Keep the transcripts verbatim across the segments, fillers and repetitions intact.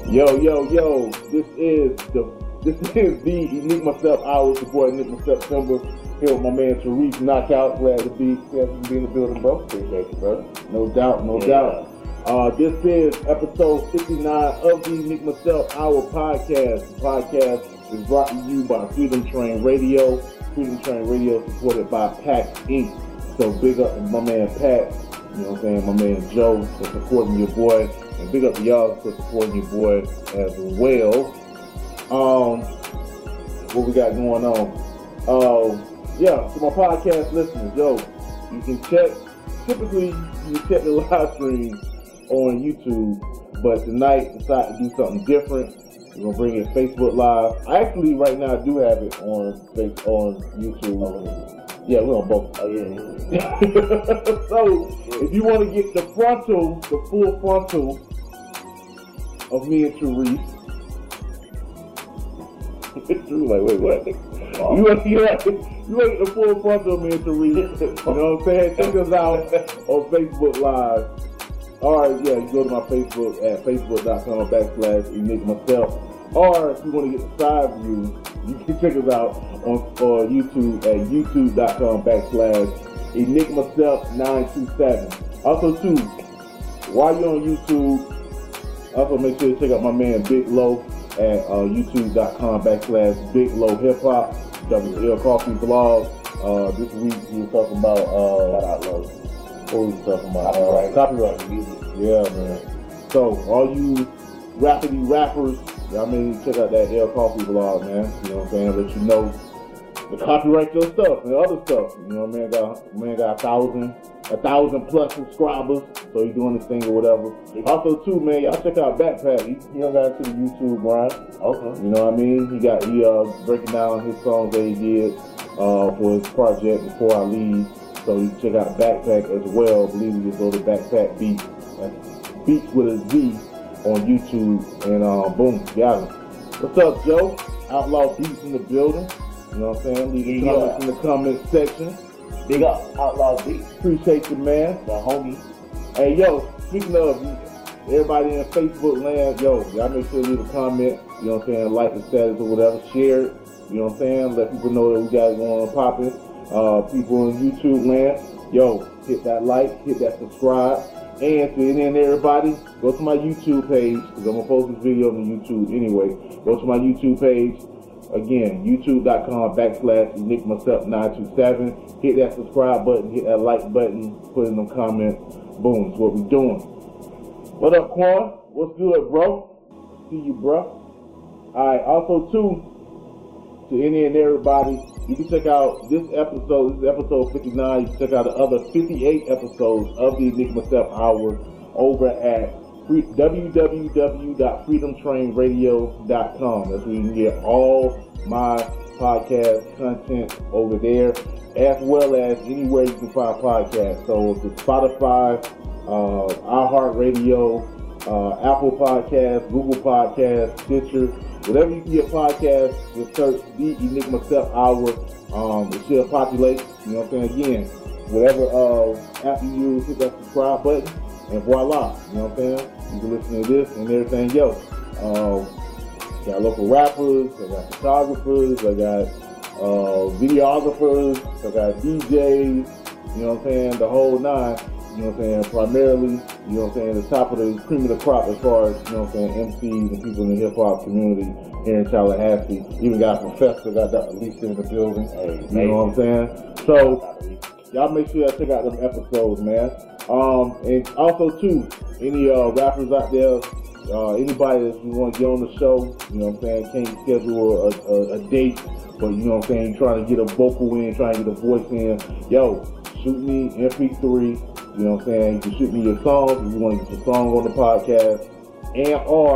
Yo, yo, yo, this is the this is the Enigma Self Hour. It's your boy Enigma September here with my man Tariq Knockout. Glad to be here to be in the building, bro. Appreciate you, brother. No doubt, no yeah. doubt. Uh, this is episode fifty-nine of the Enigma Self Hour podcast. The podcast is brought to you by Freedom Train Radio. Freedom Train Radio supported by PAX Incorporated. So big up to my man Pat, you know what I'm saying, my man Joe for supporting your boy. And big up to y'all for supporting your boy as well. Um, what we got going on? Uh, yeah, to my podcast listeners, yo, you can check, typically you can check the live stream on YouTube, but tonight decided to do something different. We're going to bring it Facebook Live. I actually right now do have it on on YouTube. Yeah, we're on both. Oh, yeah. So, if you want to get the frontal, the full frontal of me and Tariq. Tariq like, wait, what? Oh. You want you want you want the full frontal of me and Tariq. You know what I'm saying? Check us out on Facebook Live. Or, yeah, you go to my Facebook at facebook.com backslash Enigma Self. Or, if you want to get the side view, you can check us out on, on YouTube at youtube.com backslash Enigma Self nine two seven. Also, too, while you're on YouTube, also make sure to check out my man Big Low at uh, youtube.com backslash Big Low Hip Hop. W L Coffee Blog. Uh, this week we were talking about uh, what were we talking about? Copyright. Uh, copyright music. Yeah, man. So all you rapidy rappers, y'all may check out that L Coffee Blog, man. You know what I'm saying? Let you know the copyright your stuff and other stuff. You know, man got man got a thousand, a thousand plus subscribers. So he's doing this thing or whatever. Also, too, man, y'all check out Backpack. He, he done got into the YouTube grind. Okay. You know what I mean? He got he uh breaking down his songs that he did uh for his project Before I Leave. So you can check out Backpack as well. I believe you just go to Backpack Beats. That's Beats with a Z on YouTube. And uh, boom, got him. What's up, Joe? Outlaw Beats in the building. You know what I'm saying? Leave your yeah. comments in the comment section. Big up, Outlaw Beats. Appreciate you, man. The homie. Hey, yo, speaking of everybody in Facebook land, yo, y'all make sure to leave a comment. You know what I'm saying? Like the status or whatever. Share it. You know what I'm saying? Let people know that we got it going on popping. Uh, people in YouTube land, yo, hit that like, hit that subscribe, and to any and everybody, go to my YouTube page, because I'm going to post this video on YouTube anyway. Go to my YouTube page, again, youtube.com backslash Enigma Self nine two seven. Hit that subscribe button, hit that like button, put in them comments. Boom, that's what we doing. What up, Quan? What's good, bro? See you, bro. Alright, also, too, to any and everybody, you can check out this episode. This is episode fifty-nine. You can check out the other fifty-eight episodes of the Enigma Self Hour over at w w w dot freedom train radio dot com. That's where you can get all my podcast content over there, as well as anywhere you can find podcasts. So it's Spotify, uh, iHeartRadio, uh, Apple Podcasts, Google Podcasts, Stitcher. Whatever you can get podcasts, just search the Enigma Self Hour. Um, it should populate. You know what I'm saying? Again, whatever uh, app you use, hit that subscribe button, and voila. You know what I'm saying? You can listen to this and everything else. Um, got local rappers, I got photographers, I got uh, videographers, I got D Js. You know what I'm saying? The whole nine. You know what I'm saying? Primarily, you know what I'm saying, the top of the cream of the crop as far as, you know what I'm saying, M Cs and people in the hip-hop community here in Tallahassee. Even got a professor, got Doctor Lisa in the building. Hey, you know what I'm saying? So, y'all make sure y'all check out them episodes, man. Um, and also, too, any uh, rappers out there, uh, anybody that you want to get on the show, you know what I'm saying, can't schedule a, a, a date, but, you know what I'm saying, trying to get a vocal in, trying to get a voice in, yo, shoot me M P three. You know what I'm saying? You can shoot me your songs if you want to get your song on the podcast. And or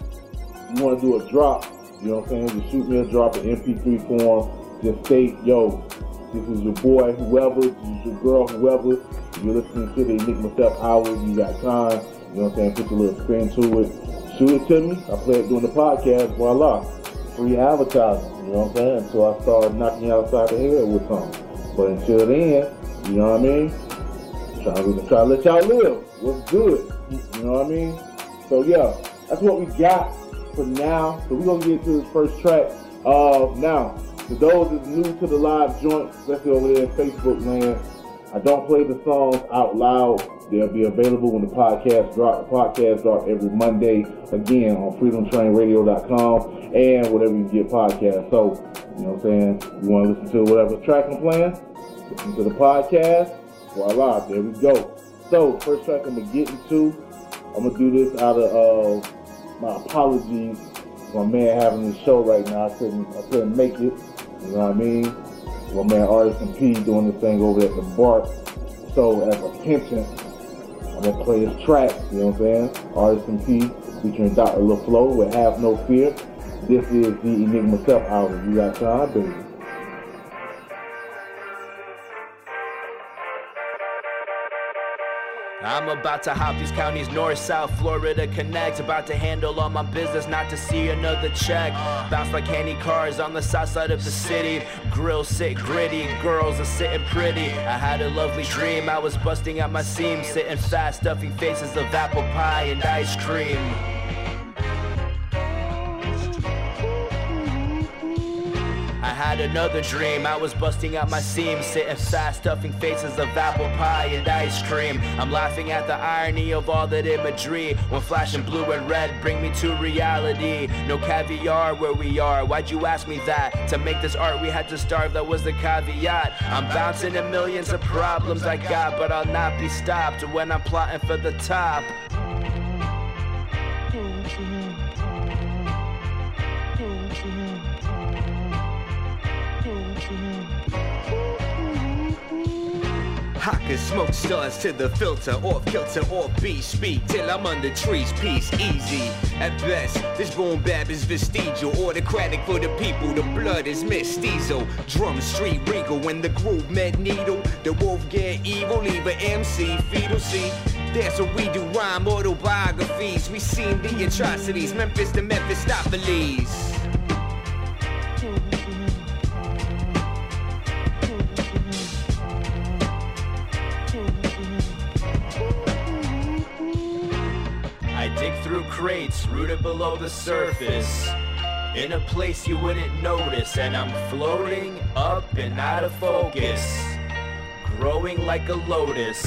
you want to do a drop, you know what I'm saying? Just shoot me a drop in M P three form. Just state, yo, this is your boy, whoever, this is your girl, whoever. If you're listening to the Enigma Self Hour, you got time, you know what I'm saying? Put your little spin to it. Shoot it to me. I play it during the podcast. Voila. Free advertising. You know what I'm saying? Until I start knocking you outside the head with something. But until then, you know what I mean? Try to, try to let y'all live. What's good? You know what I mean? So yeah, that's what we got for now. So we're gonna get to this first track. Uh, now, for those that's new to the live joint, especially over there in Facebook land, I don't play the songs out loud. They'll be available when the podcast drop. The podcast drop every Monday, again, on freedom train radio dot com and whatever you get podcasts. So, you know what I'm saying? You want to listen to whatever track I'm playing? Listen to the podcast. Voila, there we go. So, first track I'm going to get into, I'm going to do this out of uh, my apologies for my man having this show right now. I couldn't, I couldn't make it. You know what I mean? My man Artisan P doing this thing over at the bar. So, as a pension, I'm going to play his track, you know what I'm saying? Artisan P featuring Doctor LaFlow with Have No Fear. This is the Enigma Self album. You got time, baby. I'm about to hop these counties north, south, Florida connect. About to handle all my business, not to see another check. Bounce like candy cars on the south side of the city. Grill sit gritty, girls are sitting pretty. I had a lovely dream, I was busting out my seams, sitting fast, stuffing faces of apple pie and ice cream. I had another dream, I was busting out my seams, sitting fast, stuffing faces of apple pie and ice cream. I'm laughing at the irony of all that imagery, when flashing blue and red bring me to reality. No caviar where we are, why'd you ask me that? To make this art we had to starve, that was the caveat. I'm bouncing in millions of problems I got, but I'll not be stopped when I'm plotting for the top. I can smoke stars to the filter, off kilter, off beat, speak till I'm under trees, peace, easy. At best, this boom bap is vestigial, autocratic for the people, the blood is mestizo. Drum street regal, when the groove med needle, the wolf get evil, leave a M C, fetal see. That's what we do, rhyme autobiographies. We seen the atrocities, Memphis to Mephistopheles. Through crates rooted below the surface, in a place you wouldn't notice, and I'm floating up and out of focus, growing like a lotus.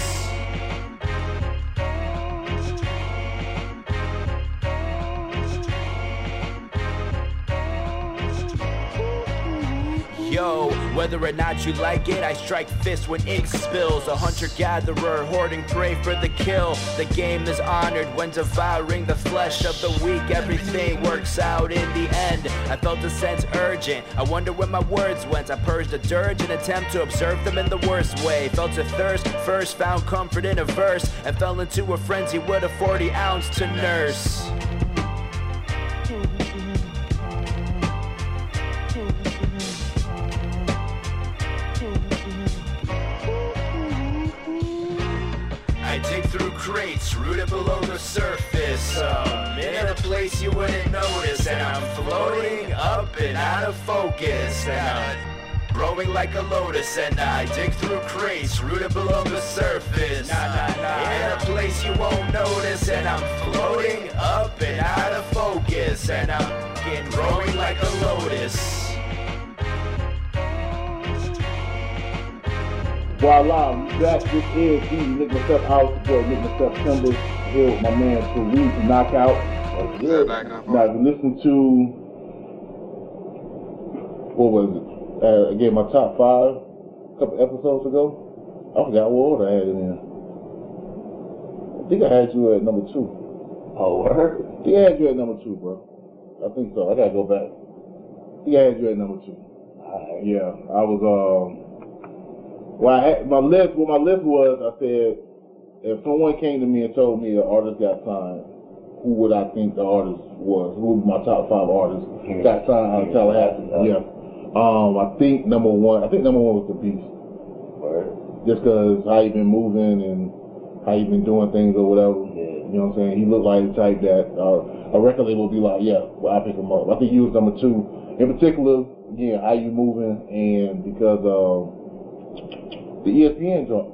Yo, whether or not you like it, I strike fists when ink spills. A hunter-gatherer hoarding prey for the kill. The game is honored when devouring the flesh of the weak. Everything works out in the end. I felt a sense urgent, I wonder where my words went. I purged the dirge in attempt to observe them in the worst way. Felt a thirst, first found comfort in a verse, and fell into a frenzy with a forty ounce to nurse. I dig through crates rooted below the surface, um, in a place you wouldn't notice, and I'm floating up and out of focus, and I'm growing like a lotus, and I dig through crates rooted below the surface, nah, nah, nah. In a place you won't notice, and I'm floating up and out of focus, and I'm getting growing like a lotus. Voila, we back. This is the Enigma Self House, support Enigma September, here with my man Tariq Knockout. Yeah, knockout. Now, if you listen to, what was it? Uh, I gave my top five a couple episodes ago. I forgot what order I had it in. I think I had you at number two. Oh, word? I think I had you at number two, bro. I think so. I gotta go back. I think I had you at number two. Alright. Yeah, I was, um, well, I had, my list, what my list was, I said, if someone came to me and told me the artist got signed, who would I think the artist was? Who would be my top five artists Here. got signed out of Tallahassee? Yeah. Um, I think number one, I think number one was The Beast. Word. Just because how he been moving and how he been doing things or whatever. Yeah. You know what I'm saying? He looked like the type that uh, a record label would be like, yeah, well, I pick him up. I think he was number two. In particular, again, how you moving, and because uh, the E S P N joint.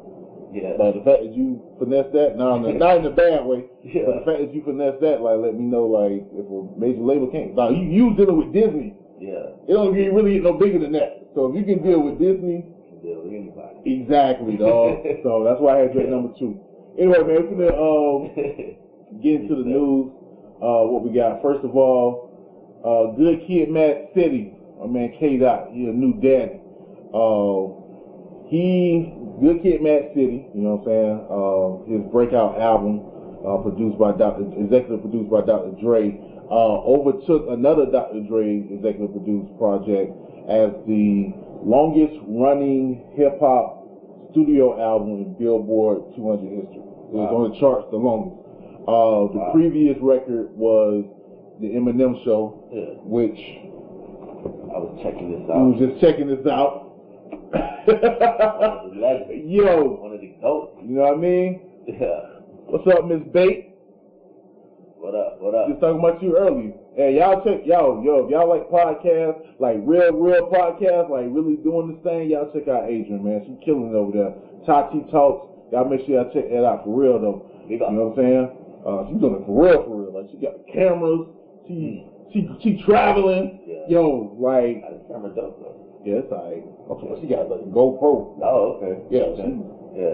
Yeah. But the fact that you finesse that, no, no, not in a bad way. Yeah. But the fact that you finesse that, like, let me know, like, if a major label can't. Like, you, you dealing with Disney. Yeah. It don't get really get no bigger than that. So if you can deal with Disney, You can deal with anybody. exactly, dog. So that's why I had Drake number two. Anyway, man, we're gonna um, get into the news. Uh, what we got? First of all, uh, Good Kid, Mad City. My man K Dot, he a new daddy. Uh, he Good Kid, Mad City. You know what I'm saying? Uh, his breakout album, uh, produced by Doctor executive produced by Doctor Dre, uh, overtook another Doctor Dre executive produced project as the longest running hip hop studio album in Billboard two hundred history. It was Wow. on the charts the longest. Uh, the Wow. previous record was the Eminem Show, Yeah. which I was checking this I out. was just checking this out. One of the legends. Yo, One of the goats. you know what I mean? Yeah. What's up, Miss Bate? What up? What up? Just talking about you earlier. Hey, y'all check, yo, yo, if y'all like podcasts, like real, real podcasts, like really doing this thing, y'all check out Adrian, man. She killing it over there. Tati Talks. Y'all make sure y'all check that out for real, though. You know what I'm saying? Uh, she's doing it for real, for real. Like, she got cameras. She, she, she traveling. Yeah. Yo, like, Got a camera dope though. yeah, it's like, okay, she got like a GoPro. Oh, okay. Yeah, Okay. she, Yeah.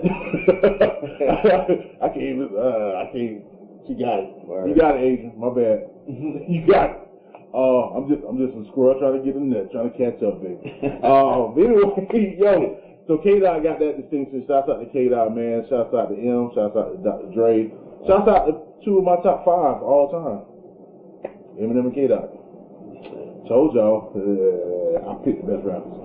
I can't even, uh, I can't, she got it. Word. You got it, Adrian. My bad. You got it. Uh, I'm just, I'm just a squirrel trying to get in there, trying to catch up, baby. Um, anyway, yo, so K-Dot got that distinction. Shouts out to K-Dot, man. Shouts out to M. Shouts out to Doctor Dre. Shouts out to two of my top five all time. Eminem and K-Dot. Told y'all, uh, I picked the best rappers.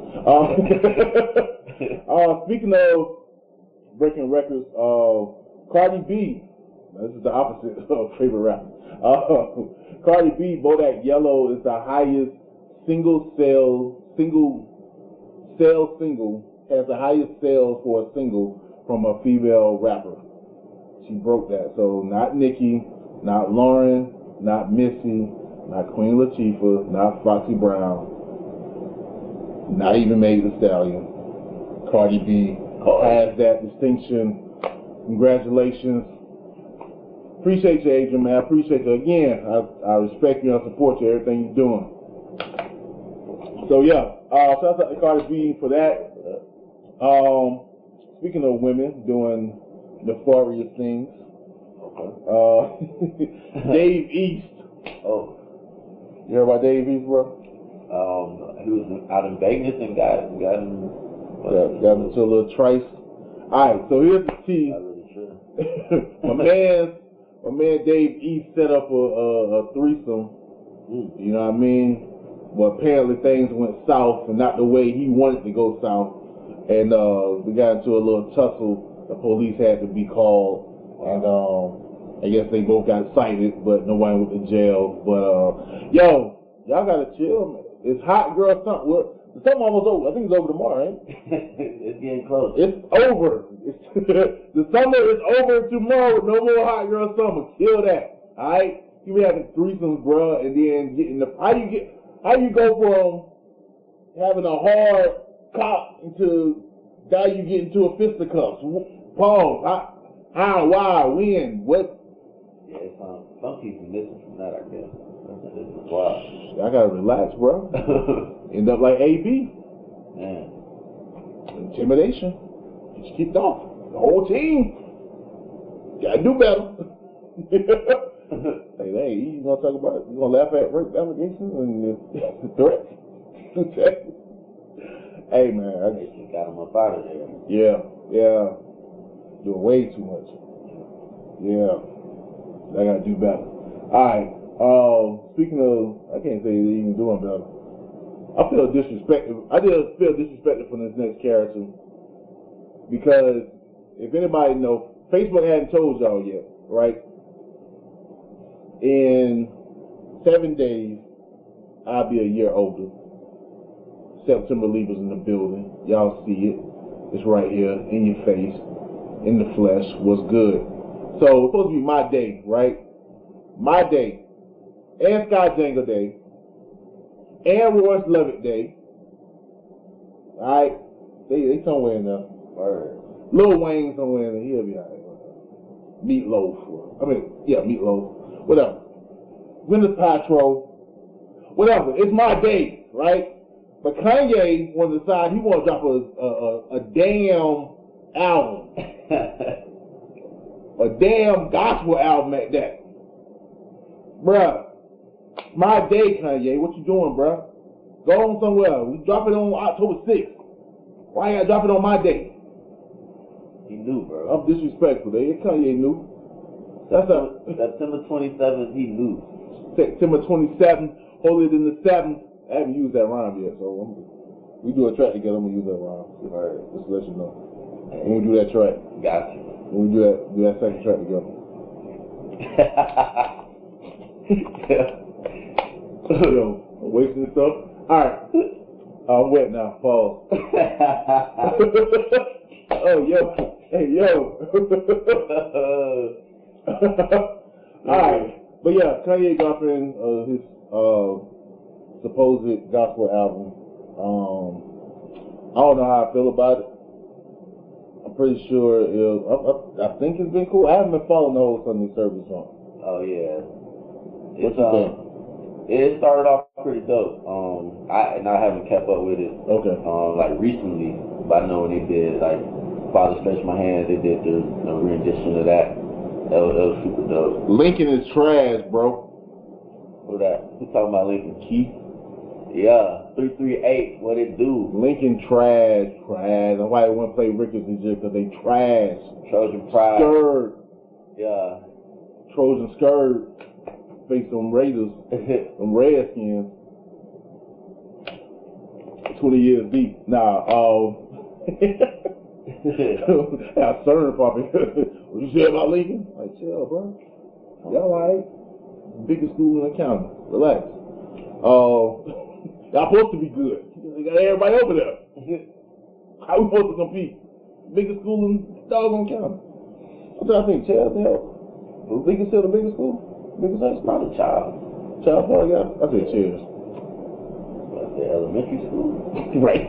Uh, uh, speaking of breaking records, uh, Cardi B. This is the opposite of favorite rapper. Uh, Cardi B, Bodak Yellow is the highest single sale, single sale single, has the highest sales for a single from a female rapper. She broke that. So not Nicki, not Lauren, not Missy, not Queen Latifah, not Foxy Brown, not even Megan Thee Stallion. Cardi B has that distinction. Congratulations. Appreciate you, Adrian, man. I appreciate you. Again, I, I respect you and I support you, everything you're doing. So, yeah. Uh, shout out to Cardi B for that. Um, speaking of women doing nefarious things, uh, Dave East. Oh. You heard about Dave East, bro? Um, he was out in Vegas and got got him. Got, got into a little trice. Alright, so here's the tea. Not really sure. my man, my man Dave East set up a, a, a threesome. Mm. You know what I mean? But apparently things went south, and not the way he wanted to go south. And uh, we got into a little tussle. The police had to be called, and um, I guess they both got cited, but nobody went to jail. But uh, yo, y'all gotta chill, man. It's hot girl summer. Well, the summer almost over. I think it's over tomorrow, right? It's getting close. It's over. It's the summer is over tomorrow. No more hot girl summer. Kill that. All right. You be having threesomes, bro, and then getting the how you get how you go from having a hard cock into now you get into a fisticuffs. Pause. How, how? Why? When? What? Yeah, some some people missing from that, I guess. That's wild. I gotta relax, bro. End up like A B. Man. Intimidation. Just kicked off. The whole team. Gotta do better. Like, hey, you gonna talk about, you gonna laugh at rape allegations and the threats? Hey, man. I They just got him up out of there. yeah, yeah. Doing way too much. Yeah. I gotta do better. Alright. Um, speaking of, I can't say they're even doing better. I feel disrespected. I just feel disrespected from this next character. Because if anybody knows, Facebook hadn't told y'all yet, right? In seven days, I'll be a year older. September Leavers in the building. Y'all see it. It's right here in your face, in the flesh. What's good? So it's supposed to be my day, right? My day. And Sky Jangle Day. And Royce Levitt Day. Alright? They, they somewhere in there. Word. Lil Wayne somewhere, and he'll be all right. Meatloaf. I mean, yeah, Meatloaf. Whatever. Gwyneth Paltrow. Whatever. It's my day, right? But Kanye want to decide he want to drop a a, a, a damn album, a damn gospel album at that, bruh. My day, Kanye. What you doing, bruh? Go on somewhere. We drop it on October sixth. Why you gotta drop it on my day? He knew, bro. I'm disrespectful. There, Kanye knew. That's a September twenty-seventh. He knew. September twenty-seventh. Holier than the seventh. I haven't used that rhyme yet, so I'm, we do a track together. I'm gonna use that rhyme. Right. Just to let you know. When we do that track. Got you. When we do that, do that second track together. Yo, I'm wasting this stuff. All right. I'm wet now. Pause. Oh, yo. Hey, yo. All right. But yeah, Kanye dropping uh, his uh, supposed gospel album. Um, I don't know how I feel about it. I'm pretty sure it'll, I, I, I think it's been cool. I haven't been following the whole Sunday service on. Oh yeah. What It's, you um, think? It started off pretty dope. Um, I and I haven't kept up with it. Okay. Um, like recently, but I know when they did like Father Stretch My Hand, they did the, the rendition of that. That was, that was super dope. Lincoln is trash, bro. What that? You talking about Lincoln Keith? Yeah, three three eight. What it do? Lincoln trash, trash. That's why I want to play Rickers this year, because they trash. Trojan Pride. Skirt. Yeah. Trojan skirt. Face them Raiders. Them Redskins. twenty years deep. Nah, um. How CERN probably. What you say about Lincoln? Like, chill, bro. Y'all alright. Biggest school in the county. Relax. Uh, y'all supposed to be good. You got everybody over there. How we supposed to compete? Biggest school in doggone county. What do I think? Chaz, hell? Lincoln still the biggest school? Biggest high school? Probably child. Child probably got. I said Cheers. Like the elementary school. Right.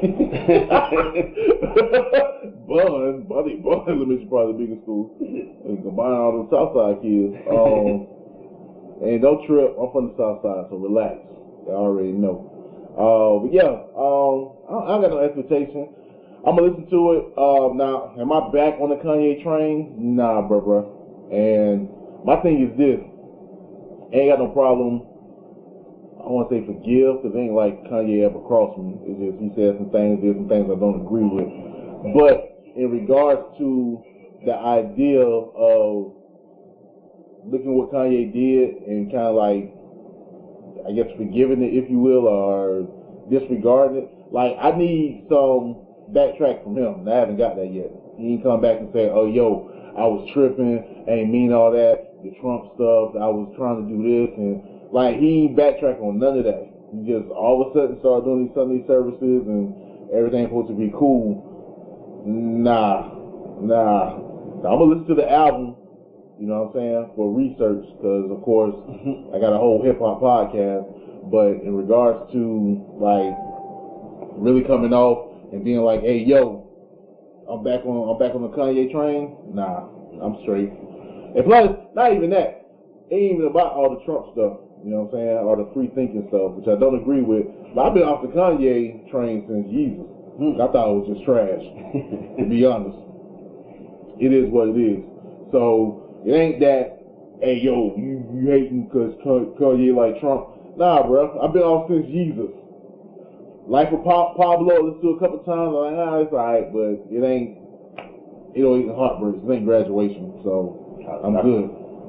Bun, Buddy, Bun Elementary probably the biggest school. And combine all the Southside kids. Um, and don't trip, I'm from the Southside, so relax. You already know. Uh, but yeah, um, I, I got no expectation. I'm gonna listen to it. Uh, now, am I back on the Kanye train? Nah, bro, bro. And my thing is this: ain't got no problem. I want to say forgive, because it ain't like Kanye ever crossed me. It's just he said some things, did some things I don't agree with. But in regards to the idea of looking what Kanye did and kind of like, I guess, forgiving it, if you will, or disregarding it, like, I need some backtrack from him. I haven't got that yet. He ain't come back and say, oh, yo, I was tripping, I ain't mean all that, the Trump stuff, I was trying to do this, and like, he ain't backtrack on none of that. He just all of a sudden started doing these Sunday services and everything's supposed to be cool. Nah, nah. I'm gonna listen to the album, you know what I'm saying, for research, because of course I got a whole hip hop podcast. But in regards to like really coming off and being like, hey, yo, I'm back on, I'm back on the Kanye train. Nah, I'm straight. And plus, not even that. It ain't even about all the Trump stuff. You know what I'm saying? Or the free thinking stuff, which I don't agree with. But I've been off the Kanye train since Jesus. Mm. I thought it was just trash, to be honest. It is what it is. So, it ain't that, hey, yo, you, you hating because Kanye like Trump. Nah, bro. I've been off since Jesus. Life of pa- Pablo, I listened to a couple times. I'm like, ah, it's alright, but it ain't, it don't even heartbreaks. It ain't graduation. So, I'm good.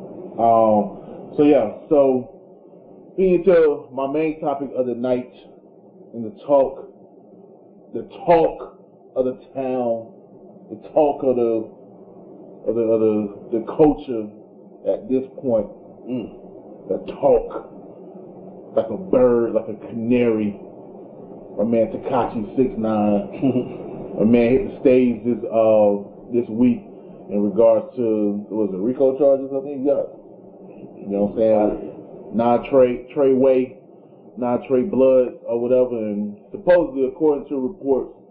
Um, so, yeah. So, into my main topic of the night, and the talk, the talk of the town, the talk of the of the of the, the culture at this point. Mm. The talk, like a bird, like a canary. My man Tekashi six nine, my man hit the stage this uh this week in regards to, what was it, RICO charges? I think he got. You know what I'm saying? Non-Trey, Trey Way, non-Trey Blood or whatever, and supposedly, according to reports,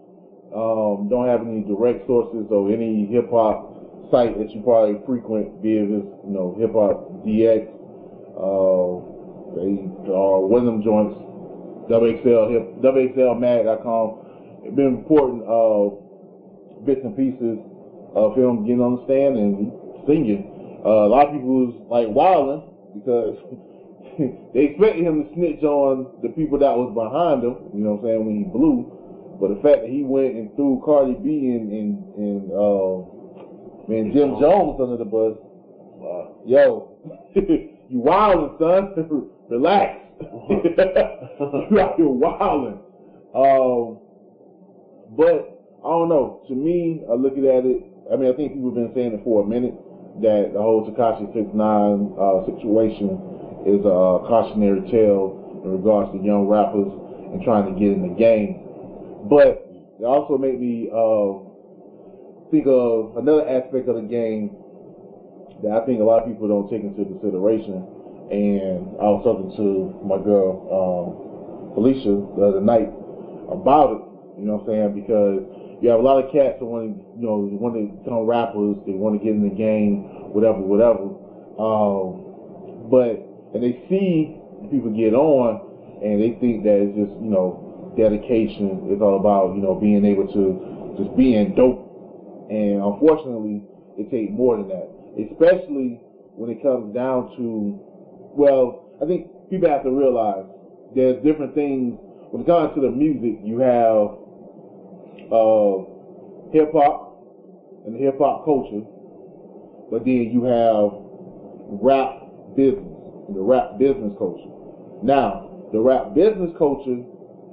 Um, don't have any direct sources or any hip hop site that you probably frequent, be it you know Hip Hop D X, uh, they are one of them joints, W X L hip W X L mag dot com. It's been important uh, bits and pieces of him getting on the stand and singing. Uh, a lot of people was like wilding because they expected him to snitch on the people that was behind him, you know what I'm saying, when he blew. But the fact that he went and threw Cardi B and, and, and uh, man, Jim Jones under the bus, wow. Yo, you wildin', son. Relax. You out here wildin'. Um, but, I don't know. To me, I look at it, I mean, I think people have been saying it for a minute, that the whole Tekashi six nine uh, situation is a cautionary tale in regards to young rappers and trying to get in the game. But it also made me uh, think of another aspect of the game that I think a lot of people don't take into consideration. And I was talking to my girl, um, Felicia, the other night about it, you know what I'm saying? Because you have a lot of cats that want to, you know, want to become rappers, they want to get in the game, whatever, whatever. Um, but, and they see people get on, and they think that it's just, you know, dedication. It's all about, you know, being able to just being dope. And unfortunately, it takes more than that. Especially when it comes down to, well, I think people have to realize there's different things. When it comes to the music, you have uh, hip-hop and the hip-hop culture, but then you have rap business and the rap business culture. Now, the rap business culture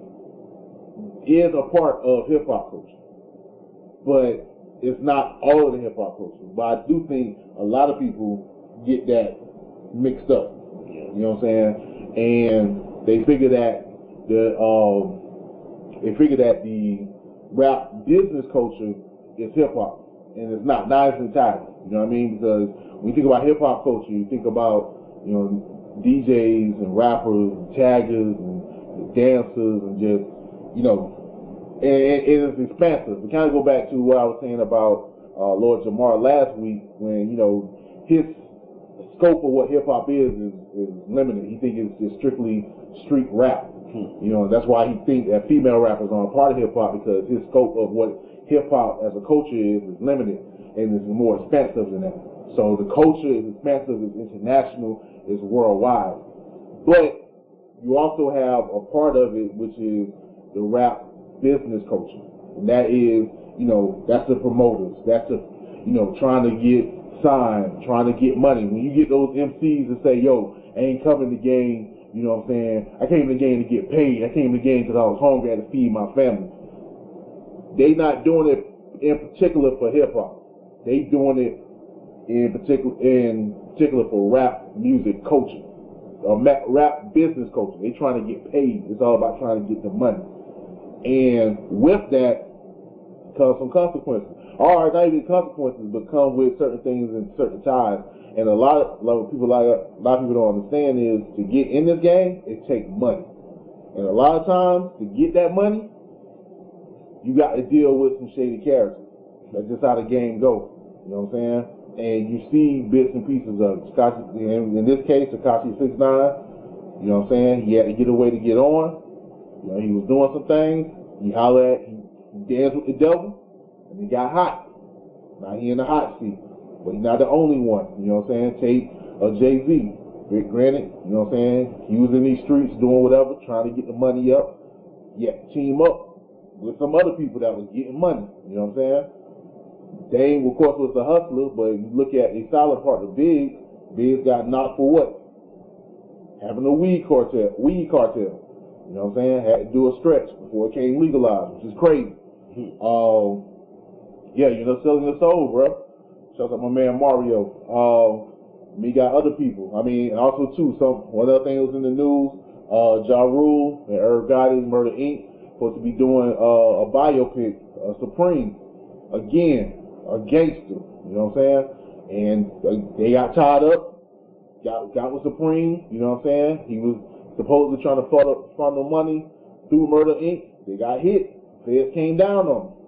is a part of hip-hop culture, but it's not all of the hip-hop culture. But I do think a lot of people get that mixed up, you know what I'm saying? And they figure that the um, they figure that the rap business culture is hip-hop, and it's not. Not as entirely, you know what I mean? Because when you think about hip-hop culture, you think about, you know, D Js and rappers and taggers and dancers and just, you know, and it is expansive. We kind of go back to what I was saying about uh, Lord Jamar last week, when, you know, his scope of what hip hop is, is is limited. He thinks it's just strictly street rap. Hmm. You know, that's why he thinks that female rappers aren't a part of hip hop, because his scope of what hip hop as a culture is is limited, and it's more expansive than that. So the culture is expansive, it's international, it's worldwide. But you also have a part of it which is the rap business culture, and that is, you know, that's the promoters, that's the, you know, trying to get signed, trying to get money. When you get those M Cs that say, yo, I ain't coming to the game, you know what I'm saying, I came to the game to get paid, I came to the game because I was hungry, I had to feed my family. They not doing it in particular for hip hop. They doing it in particular in particular for rap music culture, or rap business culture. They trying to get paid. It's all about trying to get the money. And with that comes some consequences. All right, not even consequences, but come with certain things and certain ties. And a lot of, a lot of people like a lot of people don't understand is, to get in this game, it takes money. And a lot of times, to get that money, you got to deal with some shady characters. That's just how the game goes. You know what I'm saying? And you see bits and pieces of Tekashi. In this case, Tekashi six nine. You know what I'm saying? He had to get away to get on. You know, he was doing some things. He hollered at, he danced with the devil, and he got hot. Now he in the hot seat, but he's not the only one. You know what I'm saying? Take a Jay-Z. Granted, you know what I'm saying? He was in these streets doing whatever, trying to get the money up. Yeah, team up with some other people that was getting money. You know what I'm saying? Dame, of course, was the hustler, but if you look at the solid part of Big, Big got knocked for what? Having a weed cartel. Weed cartel. You know what I'm saying? Had to do a stretch before it came legalized, which is crazy. Mm-hmm. Um, yeah, you know, selling your soul, bro. Shout out my man Mario. Um, we got other people. I mean, and also too, some one other thing that was in the news. Uh, Ja Rule and Irv Gotti, Murder Incorporated, supposed to be doing uh, a biopic, uh, Supreme, again, a gangster. You know what I'm saying? And uh, they got tied up. Got got with Supreme. You know what I'm saying? He was supposedly trying to funnel, funnel money through Murder Incorporated. They got hit. Feds came down on them.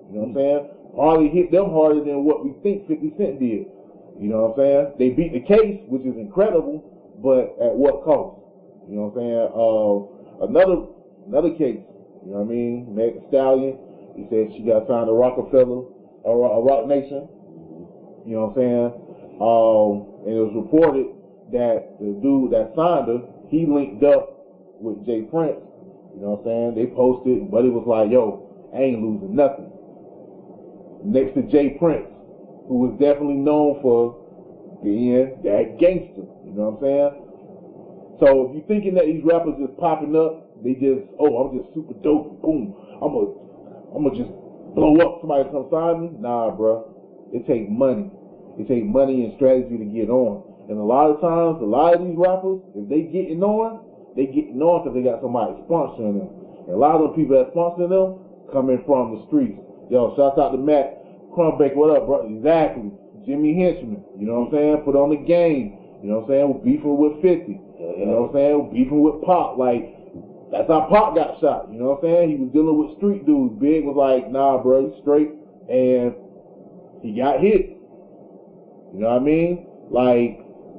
You know what I'm saying? Hardly hit them harder than what we think fifty Cent did. You know what I'm saying? They beat the case, which is incredible, but at what cost? You know what I'm saying? Uh, another another case, you know what I mean? Meg Thee Stallion, he said she got signed to Rockefeller, or uh, Roc Nation. You know what I'm saying? Um, and it was reported that the dude that signed her, he linked up with Jay Prince. You know what I'm saying? They posted, but it was like, yo, I ain't losing nothing. Next to Jay Prince, who was definitely known for being that gangster. You know what I'm saying? So if you're thinking that these rappers just popping up, they just, oh, I'm just super dope, boom, I'm gonna, I'm gonna just blow up, somebody come sign me. Nah, bro. It takes money. It takes money and strategy to get on. And a lot of times, a lot of these rappers, if they getting on, they getting on because they got somebody sponsoring them. And a lot of them people that sponsoring them coming from the streets. Yo, shout out to Matt Crumbaker, what up, bro? Exactly. Jimmy Henchman, you know what I'm saying? Put on the game. You know what I'm saying? We're beefing with fifty. You know what I'm saying? We're beefing with Pop. Like, that's how Pop got shot. You know what I'm saying? He was dealing with street dudes. Big was like, nah, bro, you straight. And he got hit. You know what I mean? Like,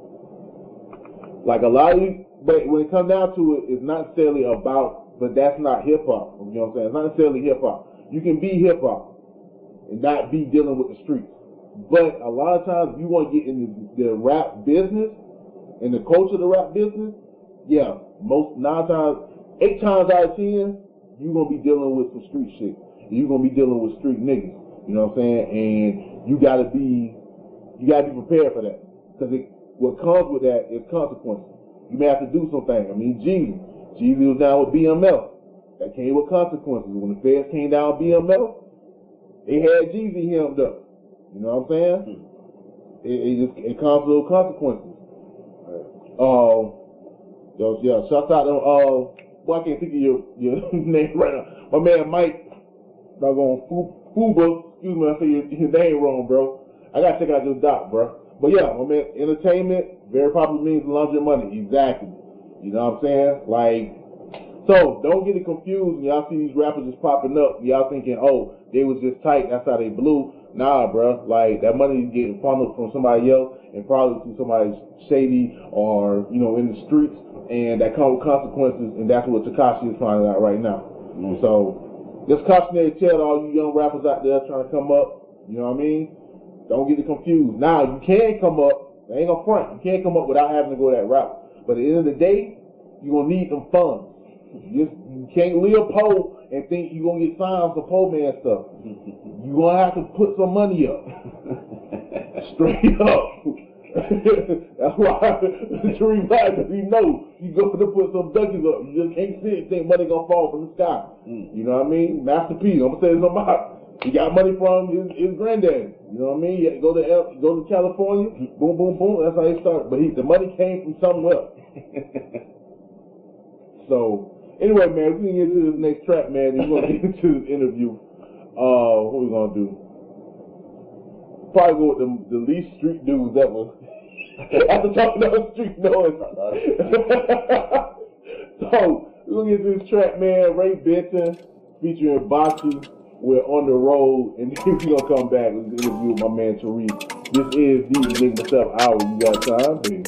like a lot of these, but when it comes down to it, it's not necessarily about, but that's not hip hop. You know what I'm saying? It's not necessarily hip hop. You can be hip hop and not be dealing with the streets. But a lot of times, if you want to get in the, the rap business and the culture of the rap business, yeah, most nine times, eight times out of ten, you're gonna be dealing with some street shit. You're gonna be dealing with street niggas. You know what I'm saying? And you gotta be, you gotta be prepared for that, because what comes with that is consequences. You may have to do some things. I mean, Jeezy, Jeezy was down with B M L. That came with consequences. When the feds came down with B M L, they had Jeezy hemmed up. You know what I'm saying? Hmm. It, it just it comes with consequences. Right. Um, yo, yeah, shout out to uh, boy, I can't think of your your name right now. My man Mike, doggone Fuba, excuse me, I say your, your name wrong, bro. I gotta check out your doc, bro. But yeah, my man, entertainment, very popular means laundry money. Exactly. You know what I'm saying? Like, so don't get it confused when y'all see these rappers just popping up. Y'all thinking, oh, they was just tight, that's how they blew. Nah, bro. Like, that money is getting funneled from somebody else and probably through somebody shady or, you know, in the streets, and that comes with consequences, and that's what Tekashi is finding out right now. Mm-hmm. So, just cautionary tale to all you young rappers out there trying to come up. You know what I mean? Don't get it confused. Now, you can come up. They ain't gonna front. You can't come up without having to go that route. But at the end of the day, you're gonna need them funds. You, just, you can't live poor and think you're gonna get signed for poor man stuff. You're gonna have to put some money up. Straight up. That's why Tariq Black, because he knows you go to put some duckies up. You just can't sit and think money gonna fall from the sky. Mm. You know what I mean? Master P, I'm gonna say something about. He got money from his, his granddad. You know what I mean? He had to go to L, go to California, boom, boom, boom. That's how he started. But he, the money came from somewhere. So anyway, man, we can get into this next track, man. We're gonna get into this interview. Uh, what we gonna do? Probably go with the, the least street dudes ever. After talking about street noise. So we're gonna get into this track, man. Ray Benton featuring Bossy. We're on the road, and then we're gonna come back and interview with my man Tariq. This is the Enigma Self Hour. You got time, baby?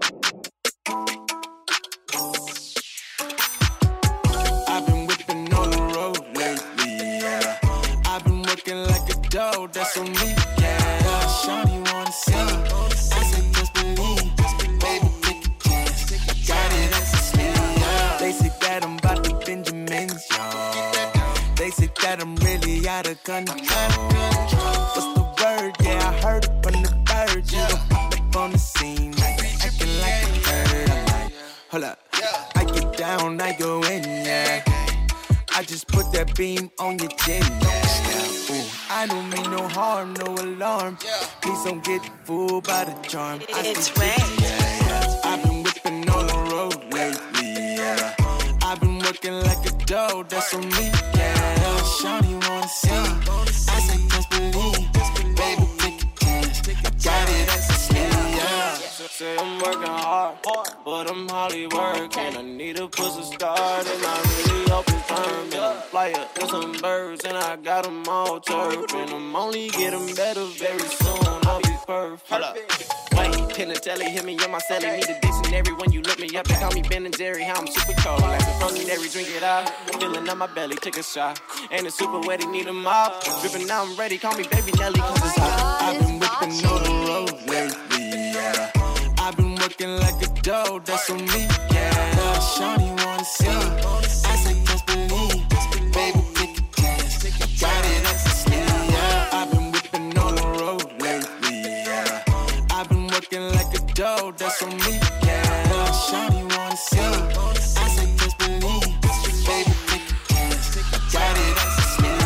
I've been whipping on the road lately, yeah. I've been working like a dog, that's on me, yeah. Shawty wanna see, I said just believe, baby, take a chance. Got it effortlessly, yeah. They say that I'm about the Benjamins, y'all. They say that I'm really out of control. What's the word? Yeah, I heard it from the birds. You gon' pop up on the scene, like acting like a bird. I'm like, hold up. I get down, I go in, yeah. I just put that beam on your chin, yeah. Ooh, I don't mean no harm, no alarm. Please don't get fooled by the charm. It's Ray. Yeah, yeah. I've been whipping on the road lately, yeah. I've been working like a dog, that's on me, yeah. Shawty wanna see, I say just believe, baby, take a chance. I got it effortlessly, yeah. Say I'm working hard, but I'm hardly working. I need a pussy start, and I really hope it's firm. And I'm flyer, there's some birds, and I got them all turf. And I'm only getting better very soon. I'll be perfect. Hold up. Wait, Penn and Telly, hit me on my celly. Need a dictionary when you look me up. They call me Ben and Jerry, how I'm super cold. Like a frozen dairy, drink it out. Feeling on my belly, take a shot. And it's super wet, need a mop. Dripping now, I'm ready, call me Baby Nelly, cause it's hot. I've been whipping on the road lately, yeah. I've been working like a dog, that's on me, yeah. Shawty wanna see, I say just believe. Baby, take a chance, got it up to sleep, yeah. I've been whipping on the road lately, yeah. I've been working like a dog, that's on me, yeah. Shawty wanna see, I say just believe. Baby, take a chance, got it up to sleep,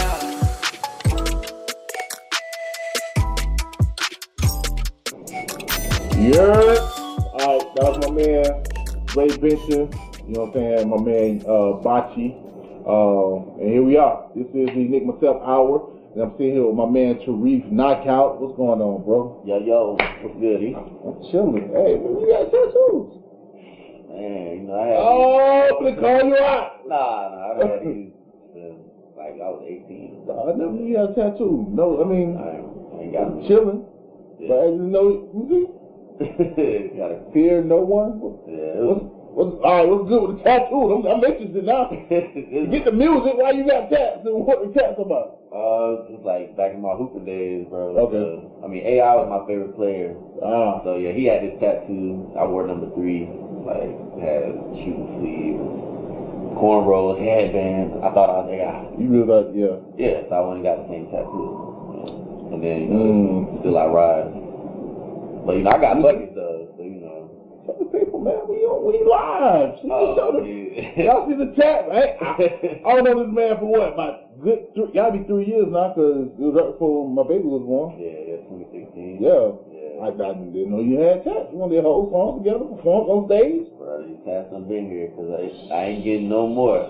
yeah. Yeah. Alright, that was my man Ray Benson, you know what I'm saying, my man uh Bachi. Uh, and here we are. This is the Nick Myself Hour. And I'm sitting here with my man Tarif Knockout. What's going on, bro? Yo, yo, what's good, E? I'm chilling. Hey, man, you got tattoos. Man, you know, I had Oh, I'm gonna call you out. Nah, nah, I had these since, like, I was eighteen. I never knew you had a tattoo. No, I mean, I ain't, I ain't got I'm them. chilling. Yeah. But I didn't know, you see? Got it. Fear no one? Yeah, it What's, was, what's, all right, what's good with the tattoo? I'm, I'm interested now. You get the music, why you got tats? And what the tats about? uh, just like back in my hooper days, bro. Okay. Uh, I mean, A I was my favorite player. Ah. So, yeah, he had this tattoo. I wore number three. Like, had shooting sleeves, cornrows, headbands. I thought I was A I. You really like, yeah. Yeah, so I went and got the same tattoo. Yeah. And then, you know, Mm. still I ride. But, you know, I got buckets, though. So, you know. Show the people, man, we on, we live. See, Oh, show the, yeah. y'all see the chat, right? I, I don't know this man for what, about good, three, y'all be three years now, because it was right before my baby was born. Yeah, yeah, twenty sixteen. Yeah. Yeah. I, I didn't know you had tats. You want to whole songs together, perform on stage? Bro, these cats done been here, because I, I ain't getting no more.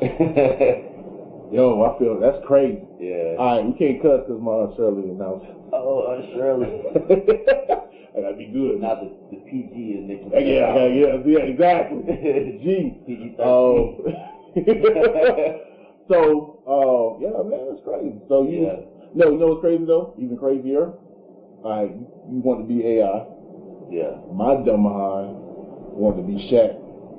Yo, I feel that's crazy. Yeah. All right, we can't cuss because my Aunt Shirley announced. Oh, uh, Shirley. I gotta be good. Not the, the P G is Nick. Yeah, I gotta, yeah, yeah, exactly. G. P G Oh. thirteen. So, uh, yeah, man, that's crazy. So you, Yeah. no, you know what's crazy though? Even crazier. All right, you want to be A I. Yeah. My dumb behind wanted to be Shaq.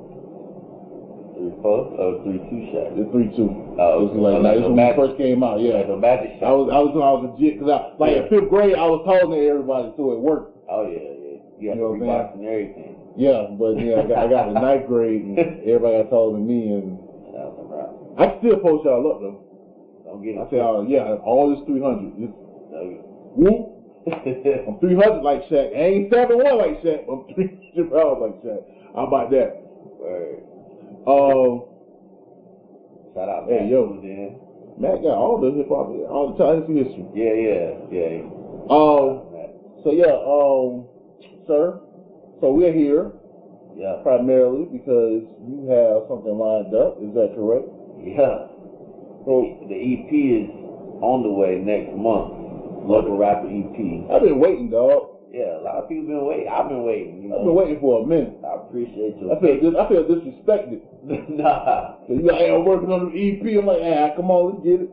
three four? Oh, three two shot. The three two. Oh, It was like, okay. like, this So when we magic- first came out. Yeah. Like a magic shot. I was, I was, I was legit because I, like in fifth grade, I was talking to everybody, so it worked. Oh, yeah, yeah. You got You know the what I'm Reeboks and everything. Yeah, but yeah, I got, I got to ninth grade, and everybody got taller than me, and That was a wrap. I can still post y'all up though. Don't get it. I say, oh yeah, all this three hundred. Just No. whoop. I'm three hundred like Shaq. I ain't seven one like Shaq. I'm three hundred pounds like Shaq. How about that? Word. Um, Shout out, Hey, Matt. yo. Who's in. Matt got all the hip hop, all the time history. Yeah, yeah, yeah. Um, Matt. so yeah, um, sir. So we're here Yeah. primarily because you have something lined up. Is that correct? Yeah. So The E P is on the way next month. Local rapper E P. I've been waiting, dog. Yeah, a lot of people been waiting. I've been waiting. You know? I've been waiting for a minute. I appreciate you. I feel dis- I feel disrespected. Nah. So you like, hey, I'm working on the E P. I'm like, hey, come on, let's get it.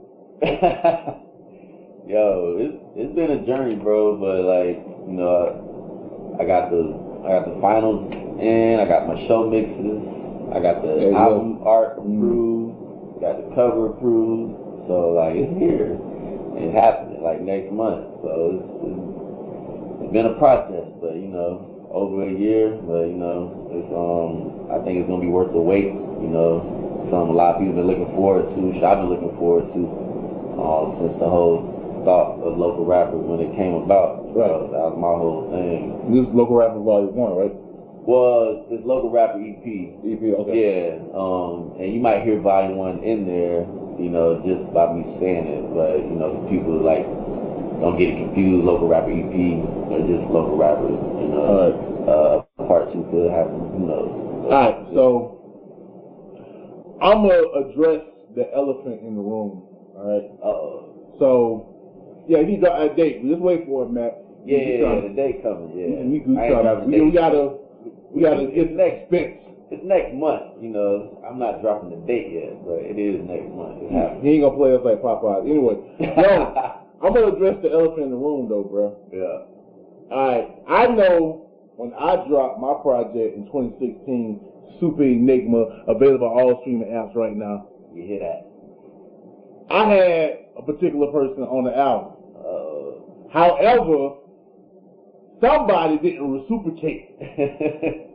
Yo, it's it's been a journey, bro. But like, you know, I got the I got the finals in. I got my show mixes. I got the Hey, album yo. art Mm. approved. Got the cover approved. So like, it's here. It's happening like next month. So it's, it's, it's been a process, but you know, over a year. But you know, it's um, I think it's gonna be worth the wait. You know, something a lot of people been looking forward to. Shit, I've been looking forward to um, since the whole thought of local rappers when it came about. Right. So that was my whole thing. This is Local Rapper Volume One, right? Well, this local rapper E P. E P, okay. Yeah, um, and you might hear volume one in there, you know, just by me saying it, but, you know, people, like, don't get it confused, local rapper E P, or just local rappers, you know. All right. Uh, part two could have, you know. Alright, so I'm going to address the elephant in the room, alright? Uh-oh. So, yeah, he got a date. Just wait for it, Matt. Yeah, We yeah, trying- yeah, the day coming, yeah. We, we, I ain't trying- driving we, the we day. gotta, we got to it's next expense. It's next month, you know. I'm not dropping the date yet, but it is next month. It's happening. He ain't gonna play us like Popeyes. Anyway, yo, I'm gonna address the elephant in the room though, bro. Yeah. Alright, I know when I dropped my project in twenty sixteen, Super Enigma, available on all streaming apps right now. You hear that? I had a particular person on the album. Uh, However, somebody didn't reciprocate.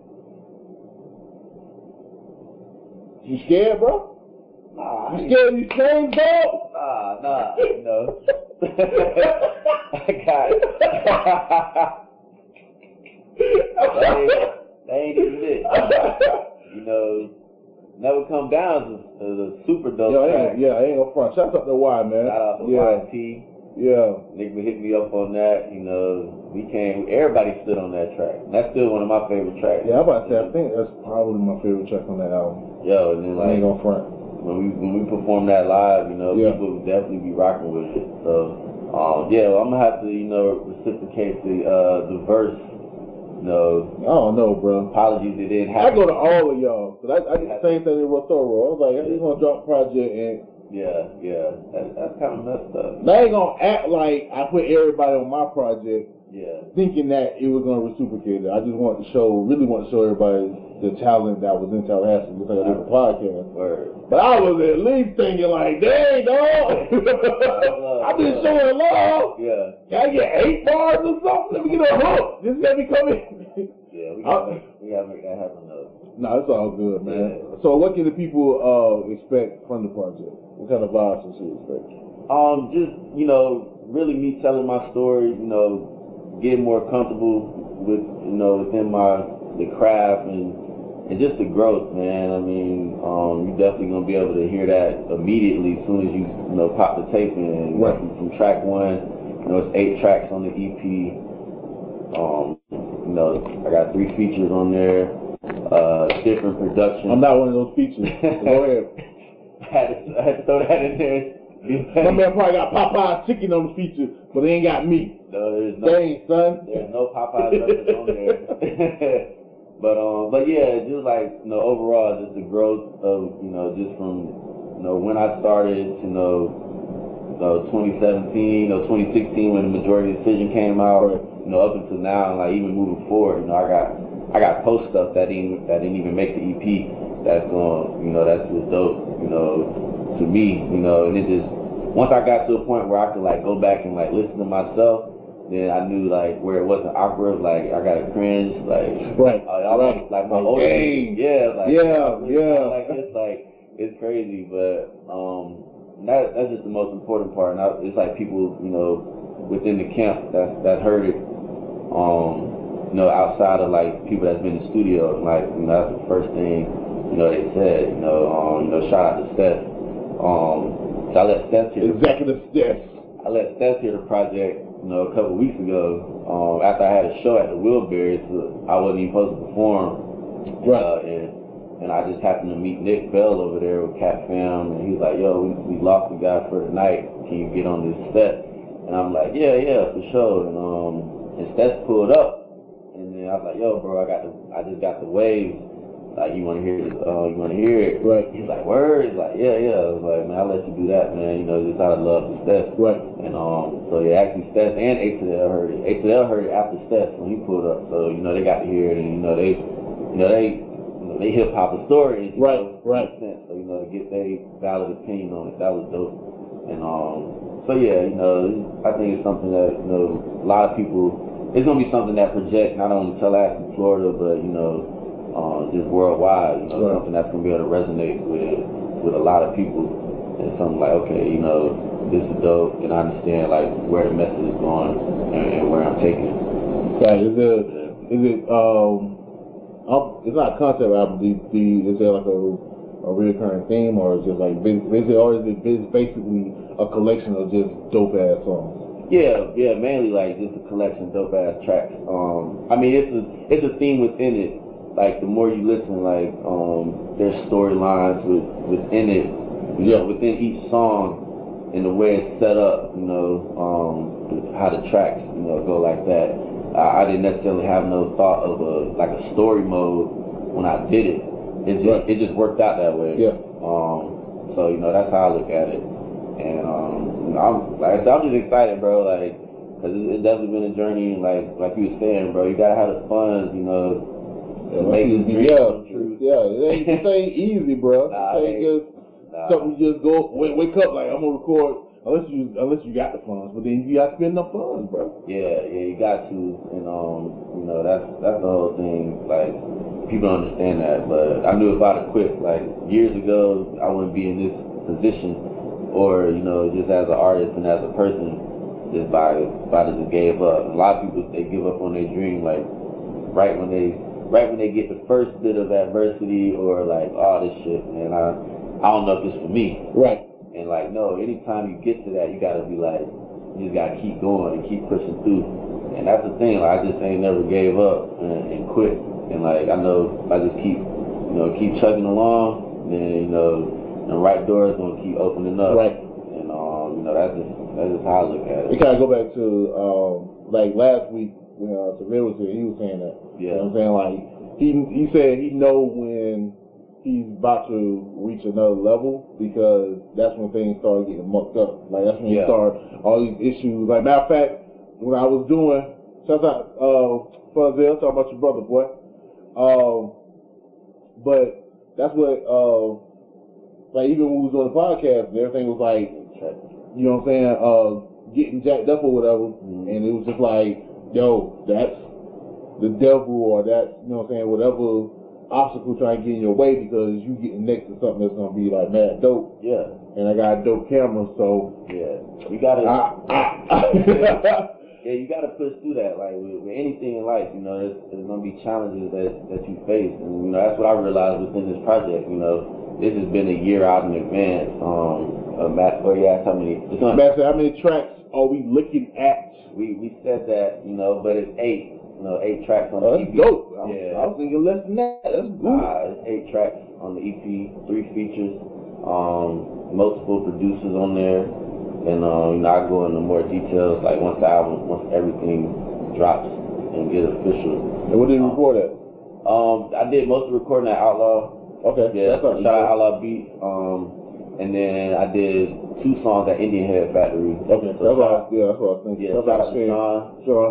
You scared, bro? Nah, you scared of these things, bro? Nah, nah, you know. I got it. that, ain't, that ain't even it. You know, Never Come Down is a, is a super dope Yo, track. ain't, yeah, I ain't gonna front. Shout out to Y, man. Shout out to yeah. Y T. Yeah. Nigga hit me up on that, you know. We came, everybody stood on that track. And that's still one of my favorite tracks. Yeah, I'm about to say, I think that's probably my favorite track on that album. Yo, and then like, I ain't gonna front. When we when we perform that live, you know, yeah. people would definitely be rocking with it. So, um, yeah, well, I'm gonna have to, you know, reciprocate the uh, the verse. You know, I don't know, bro. Apologies, it didn't happen. I go to all of y'all. Cause I, I did the same thing in Rotoro. I was like, he's gonna drop a project and. Yeah, yeah, that, that's kind of messed up. They ain't gonna act like I put everybody on my project, yeah, thinking that it was gonna reciprocate it. I just want to show, really want to show everybody the talent that was in Tallahassee, just like I did the podcast. Word. But I was at least thinking like, dang, dog, I've been showing love. Yeah. Can I get eight bars or something? Let me get a hook. Just let me come in. Yeah, we gotta, make, we gotta make that happen though. No, nah, it's all good, man. Yeah. So what can the people uh, expect from the project? What kind of vibes should you expect? Um, just, you know, really me telling my story, you know, getting more comfortable with, you know, within my, the craft and, and just the growth, man. I mean, um, you're definitely going to be able to hear that immediately as soon as you, you know, pop the tape in. Right. From, from track one, you know, it's eight tracks on the E P. Um, you know, I got three features on there, uh, different productions. I'm not one of those features. Go ahead. I had, to, I had to throw that in there. My man probably got Popeye's chicken on the feature, but they ain't got me. No, there's no. Dang, son. There's no Popeye's reference on there. But um, but yeah, just like, you know, overall, just the growth of, you know, just from, you know, when I started to, you know, uh, twenty seventeen or twenty sixteen when the Majority Decision came out, right. You know, up until now, and like even moving forward, you know, I got I got post stuff that didn't that didn't even make the E P. That's going, you know, that's just dope, you know, to me, you know, and it just, once I got to a point where I could like go back and like listen to myself, then I knew like where it wasn't awkward, like I got to cringe, like right, uh, I right. like, like my older, hey. yeah, like yeah, yeah, like it's like it's crazy, but um, that that's just the most important part. And I, it's like people, you know, within the camp that that heard it, um, you know, outside of like people that's been in the studio, like, you know, that's the first thing, you know, they said, you know, um, you know, shout out to Steph. Um, so I let Steph hear Executive Steph. I let Steph hear the project, you know, a couple weeks ago. Um, after I had a show at the Wilburys, so I wasn't even supposed to perform. Right. Uh, and and I just happened to meet Nick Bell over there with Cat Fam, and he's like, "Yo, we, we lost the guy for the night. Can you get on this set?" And I'm like, "Yeah, yeah, for sure." And um, and Steph pulled up, and then I was like, "Yo, bro, I got the, I just got the waves. Like, you want to hear it? Uh, you want to hear it?" Right. He's like, "Word?" He's like, "Yeah, yeah." I was like, "Man, I'll let you do that, man. You know, just out of love for Steph." Right. And um, so yeah, actually Steph and A T L heard it. A T L heard it after Steph when he pulled up. So, you know, they got to hear it, and you know, they, you know, they, you know, they hip hop a story. Right. Know, right. So, you know, to get their valid opinion on it, that was dope. And um, so yeah, you know, I think it's something that, you know, a lot of people, it's gonna be something that projects not only Tallahassee, Florida, but, you know, Uh, just worldwide, you know, right. Something that's gonna be able to resonate with with a lot of people, and something like, okay, you know, this is dope, and I understand like where the message is going and, and where I'm taking it. Right? Is it is it um, um it's not a concept album. The, the is there like a a recurring theme, or is it like basically, or is it basically a collection of just dope ass songs? Yeah, yeah, mainly like just a collection of dope ass tracks. Um, I mean, it's a it's a theme within it. Like, the more you listen, like, um, there's storylines with, within it, you yeah. know, within each song, and the way it's set up, you know, um, how the tracks, you know, go like that. I, I didn't necessarily have no thought of a like a story mode when I did it. It just right. it just worked out that way. Yeah. Um. So you know that's how I look at it, and um, you know, I'm like I said, I'm just excited, bro. Like, cause it's, it's definitely been a journey. Like like you were saying, bro. You gotta have the funds, you know. To yeah, make this dream yeah, come true. Yeah. It ain't, it ain't easy, bro. Nah, it ain't just nah. something you just go wake, wake up like I'm gonna record. Unless you unless you got the funds, but then you got to spend the funds, bro. Yeah, yeah, you got to, and um, you know that's that's the whole thing. Like people don't understand that, but I knew if I'd have quit like years ago, I wouldn't be in this position, or you know, just as an artist and as a person, just by by just gave up. A lot of people they give up on their dream like right when they right when they get the first bit of adversity or like oh this shit, man, I I don't know if it's for me. Right. And like, no, anytime you get to that, you gotta be like, you just gotta keep going and keep pushing through. And that's the thing, like, I just ain't never gave up and, and quit. And like, I know if I just keep, you know, keep chugging along, then, you know, the right doors gonna keep opening up. Right. And, um, you know, that's just, that's just how I look at it. We kind of go back to, um, like last week when uh, Seville was here, he was saying that. Yeah. You know what I'm saying? Like, he, he said he know when he's about to reach another level because that's when things start getting mucked up. Like that's when yeah. you start all these issues. Like matter of fact, when I was doing, shout out uh Fuzzel, talking about your brother, boy. Um, but that's what uh like even when we was doing the podcast, everything was like, you know what I'm saying, uh getting jacked up or whatever, mm-hmm. and it was just like, yo, that's the devil or that's you know what I'm saying, whatever obstacle trying to get in your way because you getting next to something that's gonna be like mad dope. Yeah. And I got a dope camera, so yeah, you gotta. I, I, yeah. yeah, you gotta push through that. Like with, with anything in life, you know, there's, there's gonna be challenges that that you face, and you know that's what I realized within this project. You know, this has been a year out in advance. Um, uh, Matt, or yeah, how many? It's on, Matt, how many tracks are we looking at? We we said that, you know, but it's eight. You know, eight tracks on oh, the E P. That's dope. Yeah. I was thinking less than that. That's good. Uh, it's eight tracks on the E P, three features, um, multiple producers on there, and um, you know, I go into more details like once the album, once everything drops and get official. And what did you record at? Um, I did most of the recording at Outlaw. Okay. Yeah, that's shout out Outlaw Beat. Um, and then I did two songs at Indian Head Factory. Okay. So that's what I, yeah, that's what I was thinking. Yeah, shout out to Sean. Sean.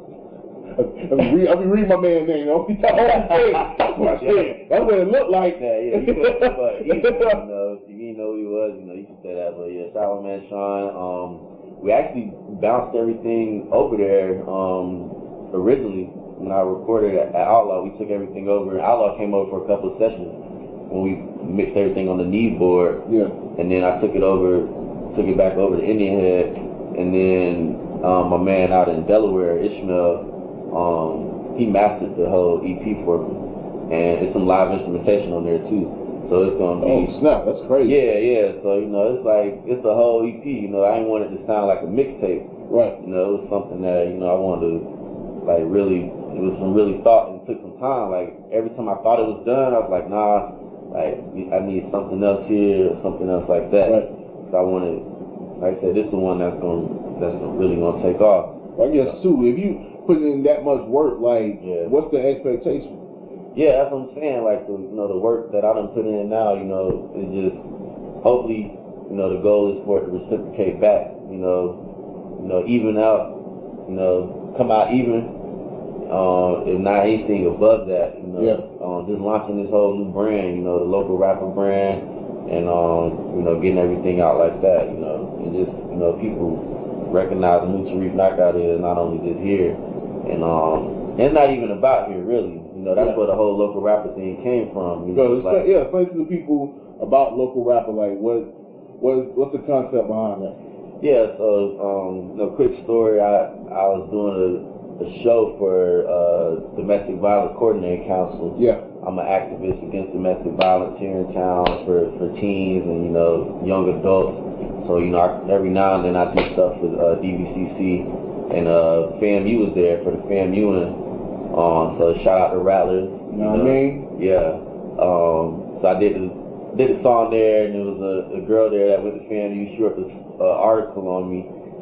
I mean, read, I mean, read my man name. Don't be talking about That's what I said. That's what it looked like. Yeah, yeah. You could, but he, you know, if you didn't know who he was, you know, you can say that. But yeah, shout out my man Sean. Um, we actually bounced everything over there. Um, originally when I recorded at, at Outlaw, we took everything over. Outlaw came over for a couple of sessions when we mixed everything on the Neve board. Yeah. And then I took it over, took it back over to Indian Head, and then um, my man out in Delaware, Ishmael. Um, he mastered the whole E P for me, and it's some live instrumentation on there too. So it's gonna be. Oh snap! That's crazy. Yeah, yeah. So you know, it's like it's a whole E P. You know, I didn't want it to sound like a mixtape. Right. You know, it was something that you know I wanted to like really. It was some really thought and took some time. Like every time I thought it was done, I was like, nah. Like I need something else here, or something else like that. Right. So I wanted, like I said, this is the one that's gonna that's really gonna take off. I guess too. If you put in that much work, like, yeah. what's the expectation? Yeah, that's what I'm saying. Like, the, you know, the work that I done put in now, you know, is just, hopefully, you know, the goal is for it to reciprocate back, you know, you know, even out, you know, come out even, uh, if not anything above that, you know, yeah. um, just launching this whole new brand, you know, the local rapper brand, and, um, you know, getting everything out like that, you know, and just, you know, people recognize who Tarif Knockout is, not only just here. And um, it's not even about here, really. You know, that's yeah. where the whole local rapper thing came from. You know, so, like, yeah, explain to the people about local rapper. Like, what, what, what's the concept behind that? Yeah. So, um, you know, quick story. I I was doing a, a show for uh, Domestic Violence Coordinating Council. Yeah. I'm an activist against domestic violence here in town for for teens and you know young adults. So you know, I, every now and then I do stuff with uh, D V C C. And uh, FAMU was there for the FAMUing, um, so shout out to Rattlers. You know what I mean? Yeah. Um, so I did the, did a song there, and there was a, a girl there that went to FAMU. She wrote this uh, article on me.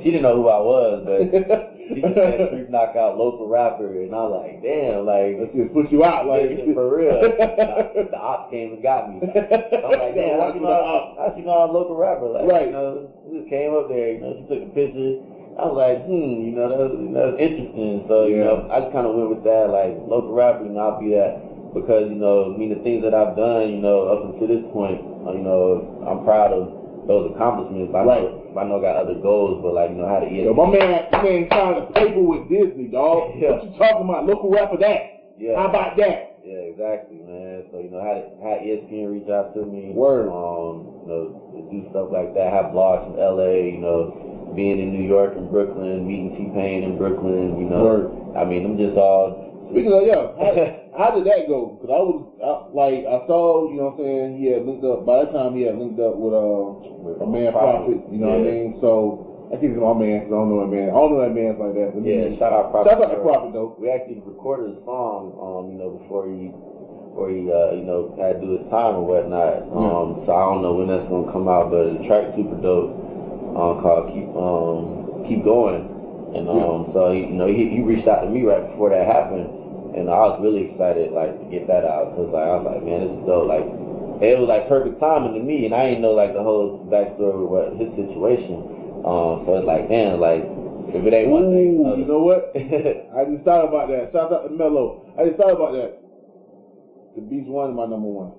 she didn't know who I was, but she just said Street Knockout local rapper, and I was like, damn, like let's just push you out, like for real. the, the ops came and got me. I'm like, damn, how you know, how you know I'm a local rapper? Like, right. you know, she just came up there, you know, she took a picture. I was like, hmm, you know, that was, that was interesting. So, you yeah. know, I just kind of went with that, like, local rapper, you know, I'll be that. Because, you know, I mean, the things that I've done, you know, up until this point, you know, I'm proud of those accomplishments. I right. know, I know I got other goals, but, like, you know, how to eat. Yo, my man, my man signed a paper with Disney, dog. Yeah. What you talking about? Local rapper that. Yeah. How about that? Yeah, exactly, man. So, you know, how how E S P N reach out to me. Word. Um, you know, to do stuff like that. Have blogs from L A, you know. Being in New York and Brooklyn, meeting T-Pain in Brooklyn, you know. Word. I mean, I'm just all. Speaking of, yeah, how, how did that go? Because I was, I, like, I saw, you know what I'm saying, he had linked up, by that time he had linked up with, uh, a man Prophet, you know yeah. what I mean? So, I think it's my man, because I don't know that man. I don't know that man like that. But yeah, he, shout out Prophet. Shout out to Prophet, though. We actually recorded a song, um, you know, before he, before he, uh, you know, had to do his time or whatnot. Um, yeah. So I don't know when that's going to come out, but the track's super dope. Um, called Keep um Keep Going, and um yeah. so he, you know he, he reached out to me right before that happened, and I was really excited like to get that out because like I was like, man, this is dope. Like it was like perfect timing to me, and I didn't know like the whole backstory of what his situation. Um, so it's like, damn, like if it ain't one Ooh, thing, you know what? I just thought about that. Shout out to Mello. I just thought about that. The Beast One is my number one.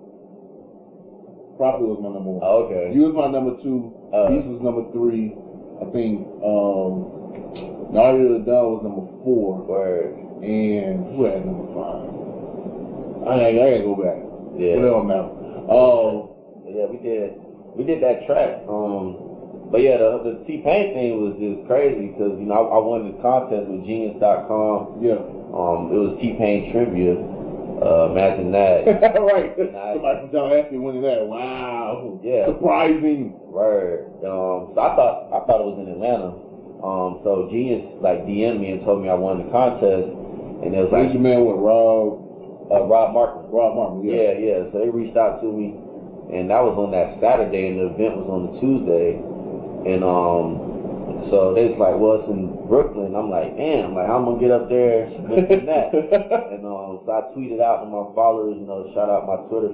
Prophet was my number one. Oh, okay. You was my number two. Uh, Beast was number three. I think um, Naughty of the Dawn was number four. Word. And who had number five? I, I gotta go back. Yeah. Whatever now. Oh. Uh, yeah, we did. We did that track. Um, but yeah, the, the T-Pain thing was just crazy because you know I, I won the contest with Genius dot com. Yeah. Um, it was T-Pain trivia. Uh, imagine that. Right. I, Somebody from Tallahassee winning that. Wow. Yeah. Surprising. Word. Um, so I thought I thought it was in Atlanta. Um, so Genius like D M'd me and told me I won the contest, and it was like. Who's your man with Rob? Uh, Rob Martin. Rob Martin. Yeah. Yeah, yeah. So they reached out to me, and that was on that Saturday, and the event was on the Tuesday, and um. So they was like, well, it's in Brooklyn. I'm like, damn, like, how am I gonna get up there and that? And um, so I tweeted out to my followers, you know, shout out my Twitter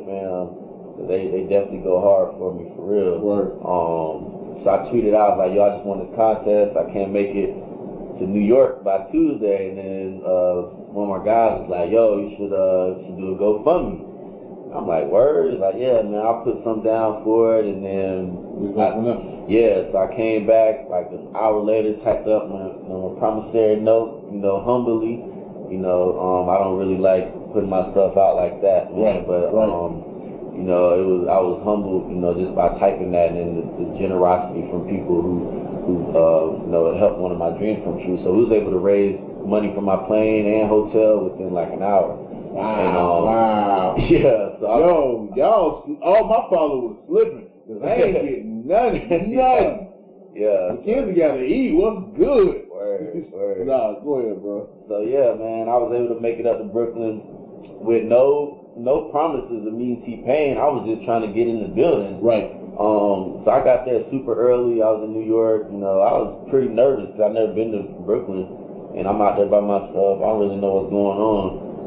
fam. They they definitely go hard for me, for real. Word. Um, so I tweeted out, like, yo, I just won this contest. I can't make it to New York by Tuesday. And then uh, one of my guys was like, yo, you should, uh, you should do a GoFundMe. I'm like, word? He's like, yeah, man, I'll put some down for it. And then, I, yeah, so I came back like an hour later, typed up my, you know, my promissory note, you know, humbly. You know, um, I don't really like putting my stuff out like that, man. Right, but, right. um, you know, it was, I was humbled, you know, just by typing that, and then the, the generosity from people who, who, uh, you know, helped one of my dreams come true. So we was able to raise money for my plane and hotel within like an hour. Wow, and, um, wow. Yeah. So Yo, I, y'all, all my followers slipping. Cause I ain't getting nothing, nothing. Yeah. The kids gotta eat. What's good? Word, word. Nah, go ahead, bro. So yeah, man, I was able to make it up to Brooklyn with no no promises of meeting T-Pain. I was just trying to get in the building. Right. Um. So I got there super early. I was in New York. You know, I was pretty nervous because I've never been to Brooklyn, and I'm out there by myself. I don't really know what's going on.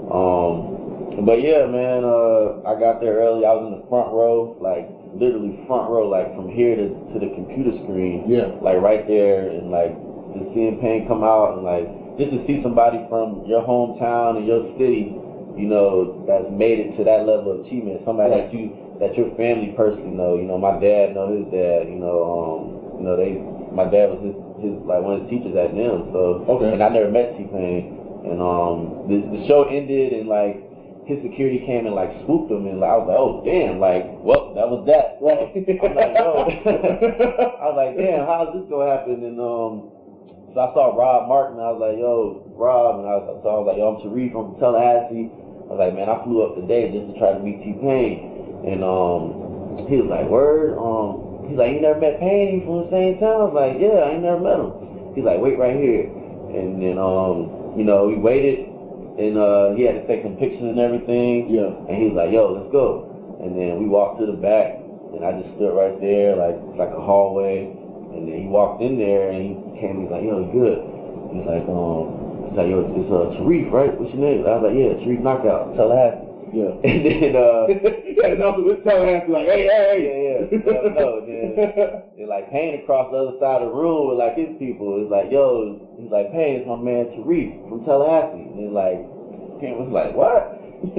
Um, but yeah, man, uh, I got there early. I was in the front row, like literally front row, like from here to, to the computer screen. Yeah. Like right there, and like just seeing Pain come out, and like just to see somebody from your hometown and your city, you know, that's made it to that level of achievement. Somebody right. that you, that your family personally know. You know, my dad know his dad. You know, um, you know they, my dad was his, his like one of his teachers at N I M. So, okay. And I never met T-Pain. And um, the, the show ended, and like his security came and like swooped him, and like, I was like, oh damn, like, well, that was that. Right. I'm like, yo. I was like, damn, how's this gonna happen? And um, so I saw Rob Martin. I was like, yo, Rob, and I was, so I was like, yo, I'm Sharif from Tallahassee. I was like, man, I flew up today just to try to meet T-Pain. And um, he was like, word. Um, he's like, you never met Pain from the same town? I was like, yeah, I ain't never met him. He's like, wait right here. And then um. You know, we waited, and uh, he had to take some pictures and everything. Yeah. And he was like, yo, let's go. And then we walked to the back, and I just stood right there, like like a hallway. And then he walked in there and he came, he's like, yo, good. He's like, um, he's like, yo, it's uh, Tariq, right? What's your name? I was like, yeah, Tariq Knockout, Tallahassee. Yeah. And then, uh, yeah, no, it's Tallahassee, like, hey, hey, hey. Yeah, yeah. No, then, then, like, Payne across the other side of the room with, like, his people. It's like, yo, he's like, Payne, it's my man Tariq from Tallahassee. And it's like, Payne was like, what?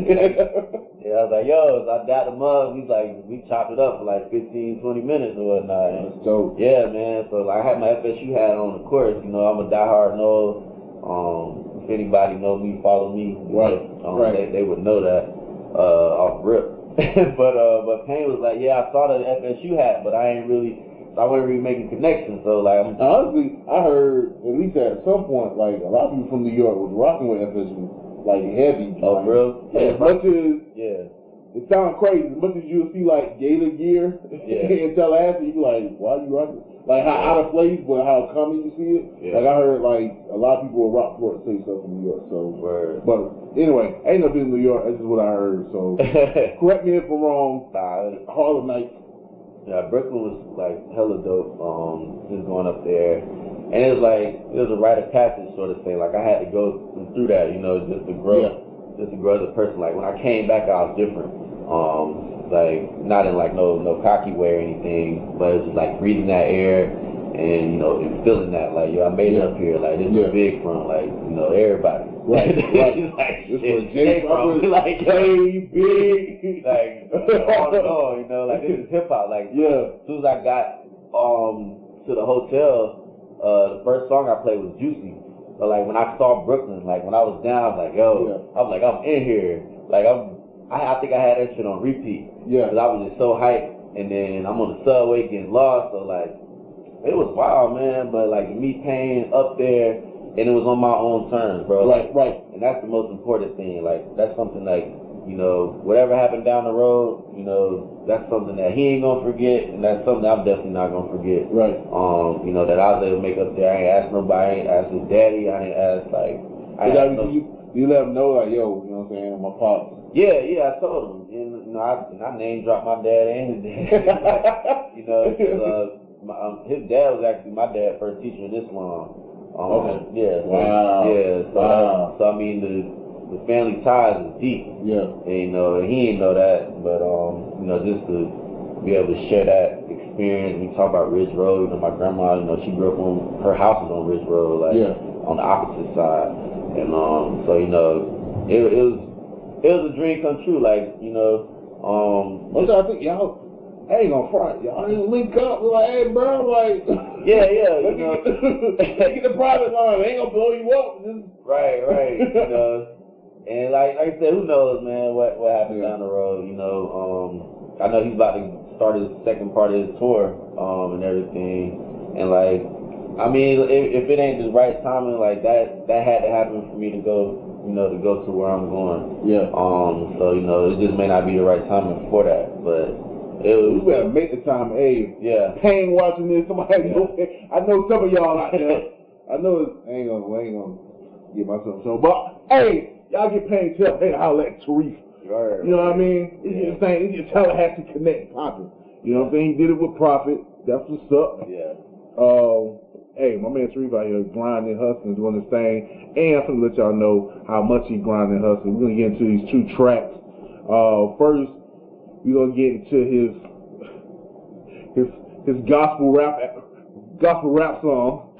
Yeah, I was like, yo, so I dapped him up. He's like, we chopped it up for like fifteen, twenty minutes or whatnot. And so, yeah, man. So, like, I had my F S U hat on, of course. You know, I'm a diehard Noah. Um, if anybody know me, follow me. Right, um, right. They, they would know that uh, off rip. but uh, but Payne was like, yeah, I saw the F S U hat, but I ain't really, I wasn't really making connections. So, like, I'm, honestly, I heard, at least at some point, like, a lot of people from New York was rocking with F S U. Like heavy. Oh, like, bro? Yeah, as much as, yeah. It sounds crazy. As much as you'll see like Gator gear yeah. in Tallahassee, you be like, why are you rocking? Like how out of place, but how common you see it. Yeah. Like I heard like a lot of people will rock for it, say stuff from New York. So, Word. But anyway, I ain't never been to New York. That's just what I heard. So correct me if I'm wrong. Nah, Harlem Nights. Yeah, Brooklyn was like hella dope. Um, just going up there. And it was like, it was a rite of passage sort of thing. Like, I had to go through that, you know, just to grow, yeah. just to grow as a person. Like, when I came back, I was different. Um, like, not in, like, no no cocky way or anything, but it was just, like, breathing that air and, you know, and feeling that. Like, yo, I made yeah. it up here. Like, this yeah. is big from, like, you know, everybody. Right, right. Like, this shit, was Jay from, like, Jay, big. Like, on and on, you know, like, this is hip-hop. Like, yeah. as soon as I got um to the hotel, Uh, the first song I played was Juicy. So like when I saw Brooklyn, like when I was down, I was like, yo, yeah. I was like, I'm in here. Like I'm, I, I think I had that shit on repeat. Yeah. Cause I was just so hyped, and then I'm on the subway getting lost. So like, it was wild, man. But like me Payne up there, and it was on my own terms, bro. Right, like, right. And that's the most important thing. Like that's something like, you know, whatever happened down the road, you know, that's something that he ain't gonna forget, and that's something I'm definitely not gonna forget. Right. Um, you know, that I was able to make up there. I ain't asked nobody, I ain't asked his daddy, I ain't asked, like, I ain't asked no, you, you let him know, like, yo, you know what I'm saying, my pops. Yeah, yeah, I told him. And, you know, I, and I name dropped my dad and his dad. You know, uh, my, um, his dad was actually my dad's first teacher in Islam. Um, okay. Yeah. So, wow. Yeah. So, wow. so, I mean, the the family ties is deep. Yeah. And, you know, he didn't know that, but, um, you know, just to be able to share that experience. We talk about Ridge Road. You know, my grandma, you know, she grew up on, her house was on Ridge Road, like, yeah. on the opposite side. And, um, so, you know, it, it was, it was a dream come true, like, you know, um. Also, I think y'all, I ain't gonna front, y'all ain't link up, we're like, hey, bro, like. Yeah, yeah, you know. Get the private line, they ain't gonna blow you up. Just... Right, right, you know. And like, like I said, who knows, man, what, what happens yeah. down the road, you know. Um, I know he's about to start his second part of his tour, um, and everything. And like, I mean, if, if it ain't the right timing, like that, that had to happen for me to go, you know, to go to where I'm going. Yeah. Um, so, you know, it just may not be the right timing for that, but it was. We better make the time, hey. Yeah. Payne watching this, somebody, Yeah. know, I know some of y'all out there. I know it's, I ain't gonna, I ain't gonna get myself so, but, hey. Y'all get Payne, tell Payne how let Tariq. Right, you know what I mean? It's yeah. just saying, it's just Tallahassee Connect popping. You know what I'm saying? He did it with Prophet. That's what's up. Yeah. Um, hey, my man Tariq out here grinding, hustling, doing his thing. And I'm gonna let y'all know how much he grinding, hustling. We're gonna get into these two tracks. Uh, first, we're gonna get into his his his gospel rap gospel rap song.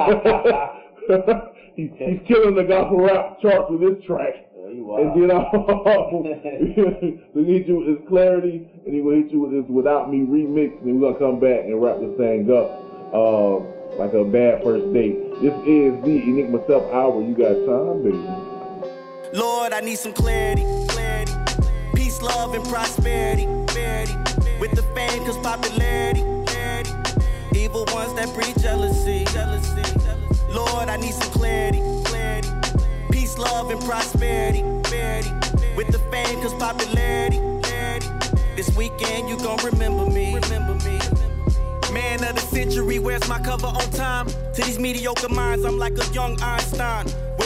He's, he's killing the gospel rap chart with this track. Yeah, and then uh, we hit you with his Clarity, and he will hit you with his Without Me remix, and then we're gonna come back and wrap this thing up uh, like a bad first date. This is the Enigma Self Hour. You got time, baby. Lord, I need some clarity, clarity, peace, love, and prosperity, prosperity. With the fame, cause popularity, clarity. Evil ones that breed jealousy, jealousy. Lord, I need some clarity, clarity, peace, love, and prosperity, prosperity. With the fame, cause popularity, clarity. This weekend, you gon' remember me, remember me. Man of the century, where's my cover on time? To these mediocre minds, I'm like a young Einstein.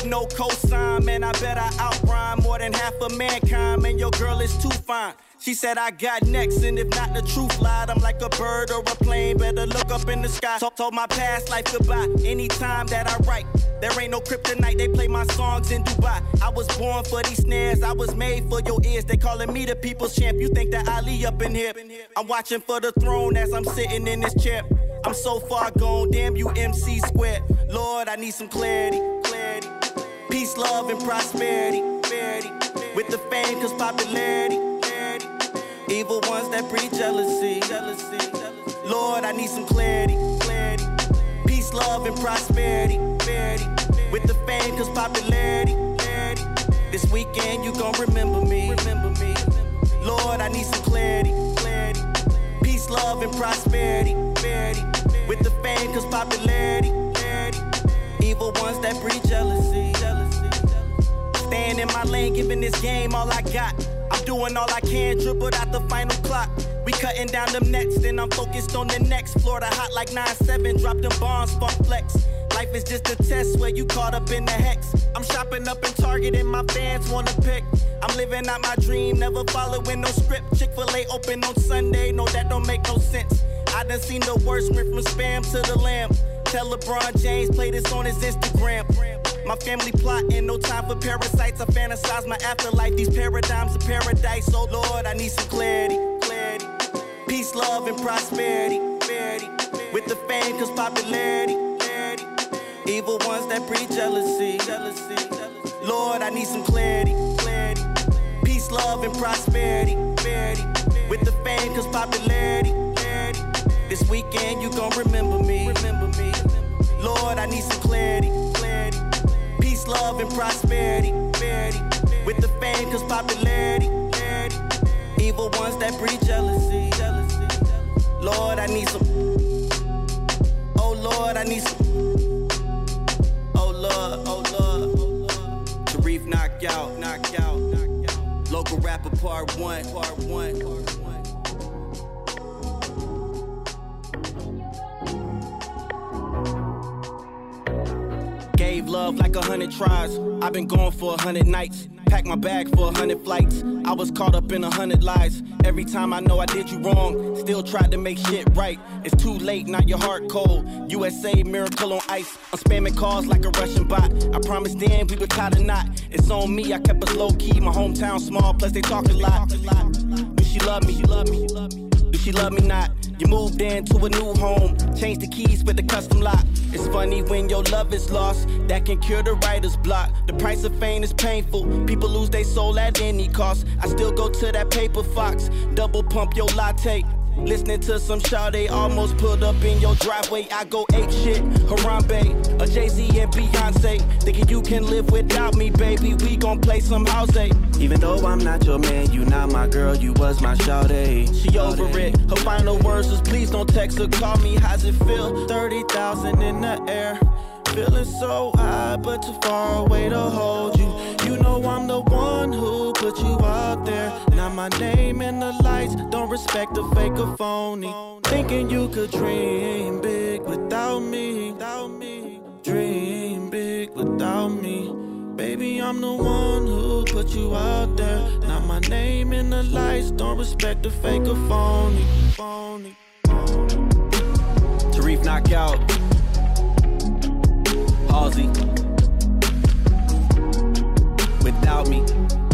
with no cosign, man, I bet I outrhyme more than half of mankind, man, your girl is too fine. She said I got next, and if not the truth lied, I'm like a bird or a plane, better look up in the sky. Told, told my past life goodbye, anytime that I write. There ain't no kryptonite, they play my songs in Dubai. I was born for these snares, I was made for your ears. They calling me the people's champ, you think that Ali up in here. I'm watching for the throne as I'm sitting in this chair. I'm so far gone, damn you M C squared. Lord, I need some clarity, clarity. Peace, love, and prosperity, prosperity. With the fame, cause popularity, clarity. Evil ones that breed jealousy, jealousy, jealousy. Lord, I need some clarity, clarity. Peace, love, and prosperity, prosperity. With the fame, cause popularity, clarity. This weekend, you gon' remember me, remember me. Lord, I need some clarity, clarity. Peace, love, and prosperity, prosperity. With the fame, cause popularity, clarity. Evil ones that breed jealousy, jealousy, jealousy. Staying in my lane, giving this game all I got. I'm doing all I can, dribbled out the final clock. We cutting down them nets, then I'm focused on the next. Florida hot like nine seven, drop them bombs, funk flex. Life is just a test where you caught up in the hex. I'm shopping up in Target and my fans wanna pick. I'm living out my dream, never following no script. Chick-fil-A open on Sunday, no that don't make no sense. I done seen the worst, went from spam to the lamb. Tell LeBron James play this on his Instagram. My family plotting, no time for parasites. I fantasize my afterlife, these paradigms of paradise. Oh Lord, I need some clarity, clarity. Peace, love, and prosperity, prosperity. With the fame, cause popularity, clarity. Evil ones that breed jealousy, jealousy, jealousy. Lord, I need some clarity, clarity. Peace, love, and prosperity, prosperity. With the fame, cause popularity, clarity. This weekend, you gon' remember me, remember me. Lord, I need some clarity, clarity. Peace, love, and prosperity, prosperity. With the fame, cause popularity, clarity. Evil ones that breed jealousy, jealousy, jealousy. Lord, I need some. Oh Lord, I need some. Oh Lord, oh Lord, oh Lord. Tarif knockout, knockout, knockout. Local rapper part one, part one, part one. Gave love like a hundred tries. I've been gone for a hundred nights. Packed my bag for a hundred flights. I was caught up in a hundred lies. Every time I know I did you wrong, still tried to make shit right. It's too late, now your heart cold. U S A, miracle on ice. I'm spamming calls like a Russian bot. I promised then we would tie the knot. It's on me, I kept us low key. My hometown small, plus they talk a lot. Do she love me? Do she love me not? You moved into a new home, changed the keys with the custom lock. It's funny when your love is lost, that can cure the writer's block. The price of fame is painful, people lose their soul at any cost. I still go to that paper fox, double pump your latte. Listening to some Sade, almost pulled up in your driveway. I go ape shit, Harambe, a Jay-Z and Beyonce. Thinking you can live without me, baby, we gon' play some house, eh? Even though I'm not your man, you not my girl, you was my Sade. She over it, her final words was please don't text her, call me, how's it feel? thirty thousand in the air, feeling so high but too far away to hold you. You know I'm the one who put you out there. Now my name in the lights, don't respect the fake or phony. Thinking you could dream big without me, without me. Dream big without me. Baby, I'm the one who put you out there. Now my name in the lights, don't respect the fake or phony. Phony. Tarif knockout. Halsey. Without me.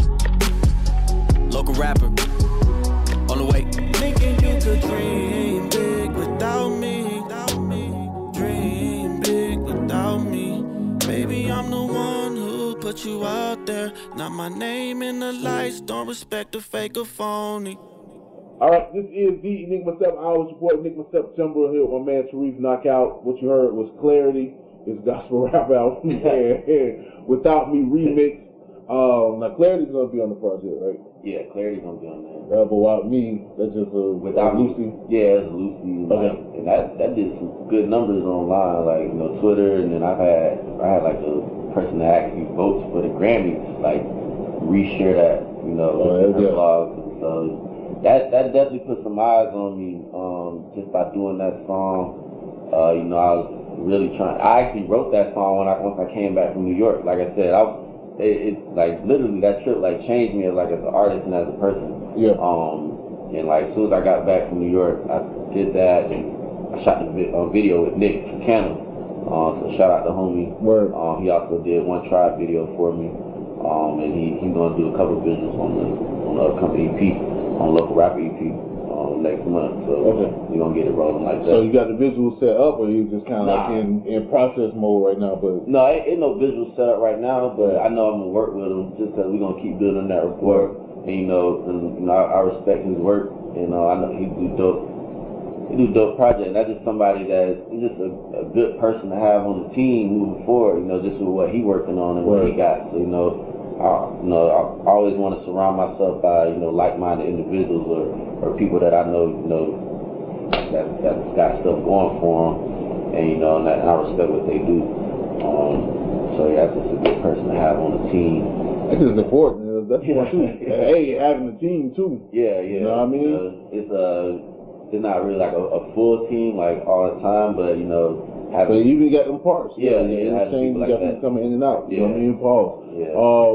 Local rapper. On the way. Thinking you could dream big without me. Without me. Dream big without me. Baby, I'm the one who put you out there. Not my name in the lights. Don't respect the fake or phony. Alright, this is the Enigma seven hours report. Enigma September here with my man Tarif Knockout. What you heard was Clarity. It's gospel rap album. Without Me remix. Um, now Clarity's gonna be on the project, right? Yeah, Clarity's gonna be on there. Uh, but Without Me, that's just a Without Lucy. Yeah, it's Lucy. Like, okay. And that that did some good numbers online, like you know Twitter, and then I've had I had like a person that actually votes for the Grammys, like reshare that, you know, oh, her blog. So that that definitely put some eyes on me, um, just by doing that song. Uh, you know, I was really trying. I actually wrote that song when I once I came back from New York. Like I said, I it, it like literally that trip like changed me as like as an artist and as a person. Yeah. Um, and like as soon as I got back from New York, I did that and I shot the vi- uh, video with Nick Cannon. Uh, so shout out to homie. Word. Um, he also did one Tribe video for me. Um, and he he's gonna do a couple of visuals on the on the upcoming E P, on Local Rapper E P. Um, next month, so okay. we're gonna get it rolling like that. So you got the visual set up, or you just kind of nah. like in, in process mode right now? But no, ain't, ain't no visual set up right now, but I know I'm gonna work with him just because we're gonna keep building that rapport. And you know, and, you know, I, I respect his work, and uh, I know he do dope, he do dope project. And that's just somebody that is just a, a good person to have on the team moving forward. You know, just with what he working on and what he got. So you know. I, you know, I always want to surround myself by, you know, like-minded individuals or, or people that I know, you know, that that's got stuff going for them, and you know, and, that, and I respect what they do. Um, so yeah, that's just a good person to have on the team. That's just important. That's yeah. one too. Hey, having a team too. Yeah, yeah. You know what I mean? Uh, it's uh, it's not really like a, a full team like all the time, but you know. But you even got them parts. Yeah, yeah. yeah. You Like got them coming in and out. Yeah. You know what I mean? Pause. Yeah. Um,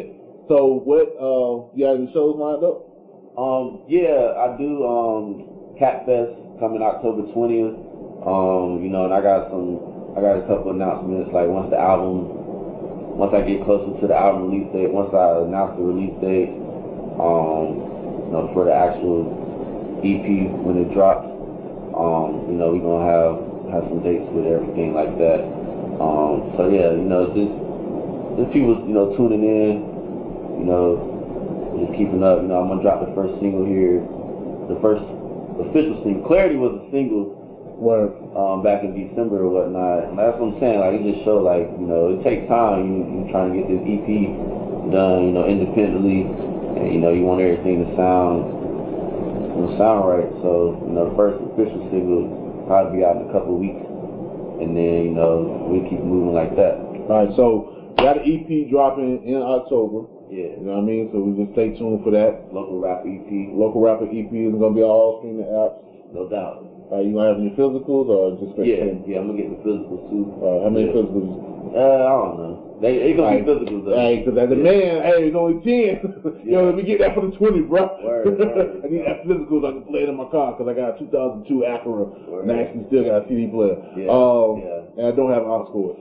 so what, uh, you got any shows lined up? Um, yeah, I do, um, Cat Fest coming October twentieth. Um, you know, and I got some, I got a couple announcements, like once the album, once I get closer to the album release date, once I announce the release date, um, you know, for the actual E P when it drops, um, you know, we're gonna have, have some dates with everything like that. Um, so yeah, you know, just just people, you know, tuning in, you know, just keeping up. You know, I'm gonna drop the first single here, the first official single. Clarity was a single, Word. um, back in December or whatnot. And that's what I'm saying. Like, it just showed, like, you know, it takes time. You you trying to get this E P done, you know, independently, and you know, you want everything to sound, you know, sound right. So, you know, the first official single probably be out in a couple of weeks, and then, you know, we keep moving like that. All right, so got an E P dropping in October. Yeah. You know what I mean? So we just stay tuned for that. Local Rapper E P. Local Rapper E P is going to be all streaming apps. No doubt. All right, you going to have any physicals or just Yeah, streaming? yeah, I'm going to get the physicals too. Uh, how many yeah. physicals? Uh, I don't know. They they going to be physicals though. Hey, because as a yeah. man, hey, it's only ten. Yeah. Yo, let me get that for the twenty, bro. Word, word. I need that physicals I can play it in my car because I got a two thousand two Acura Word. and I actually still got a C D player. Yeah. Um, yeah. And I don't have aux cords.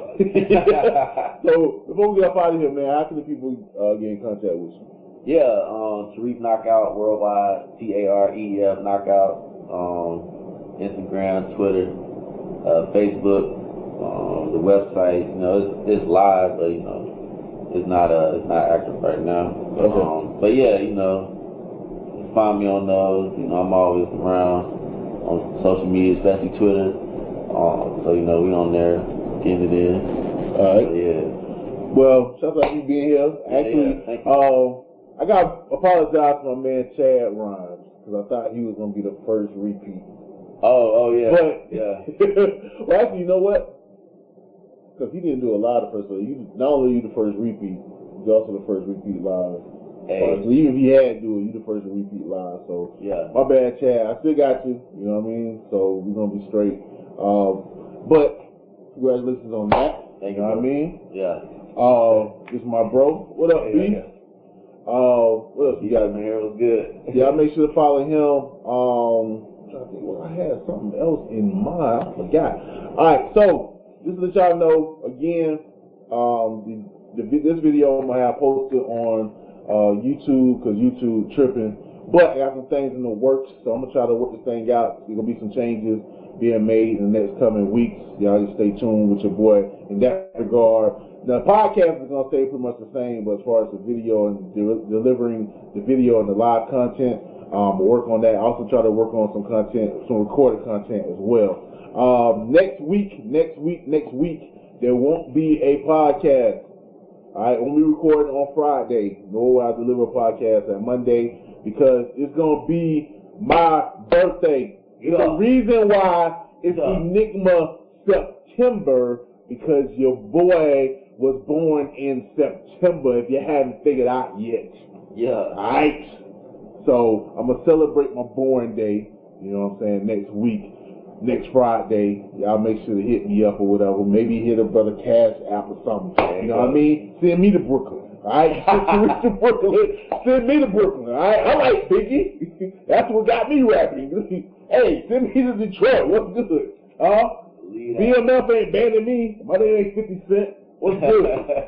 So before we get up out of here, man, how can the people uh, get in contact with you? Yeah, um, Taref Knockout Worldwide, T A R E F Knockout, um, Instagram, Twitter, uh, Facebook, um, the website. You know, it's, it's live, but you know, it's not uh, it's not active right now. Okay. Um, but yeah, you know, find me on those. You know, I'm always around on social media, especially Twitter. Um, so you know, we on there getting it in. All right. So, yeah. Well, shout out to you being here. Actually, yeah, thank you. uh, I got to apologize to my man Chad Rhymes because I thought he was going to be the first repeat. Oh, oh yeah. But, yeah. well, actually, you know what? Because he didn't do a lot of first, but you, not only are you the first repeat, he's also the first repeat live. Hey. Uh, so even if he had to do it, you the first repeat live. So, yeah. my bad, Chad. I still got you. You know what I mean? So, we're going to be straight. Um, but, congratulations on that. Thank you. Know what I mean? Yeah. Uh, this is my bro. What up, hey, B? yeah. Uh, what else you got? Man, it was good. Yeah, make sure to follow him. Um, I'm trying to think, well, I had something else in mind. I forgot. All right, so just to let y'all know again, um, the, the, this video I'm gonna have posted on uh, YouTube because YouTube tripping. But I got some things in the works, so I'm gonna try to work this thing out. There's gonna be some changes being made in the next coming weeks. Y'all just stay tuned with your boy in that regard. The podcast is going to stay pretty much the same, but as far as the video and de- delivering the video and the live content, um, we'll work on that. I also try to work on some content, some recorded content as well. Um, next week, next week, next week, there won't be a podcast. All right, when we record on Friday, no, I deliver a podcast on Monday because it's going to be my birthday. It's yeah. the reason why it's yeah. Enigma September because your boy was born in September, if you haven't figured out yet. Yeah. Alright? So, I'm going to celebrate my born day, you know what I'm saying, next week. next Friday, y'all make sure to hit me up or whatever. Maybe hit a brother Cash App or something. You know what I mean? Send me to Brooklyn. All right, send to Brooklyn. Send me to Brooklyn. All right, I like Biggie. That's what got me rapping. Hey, send me to Detroit. What's good? Huh? B M F ain't banning me. My name ain't fifty Cent. What's good?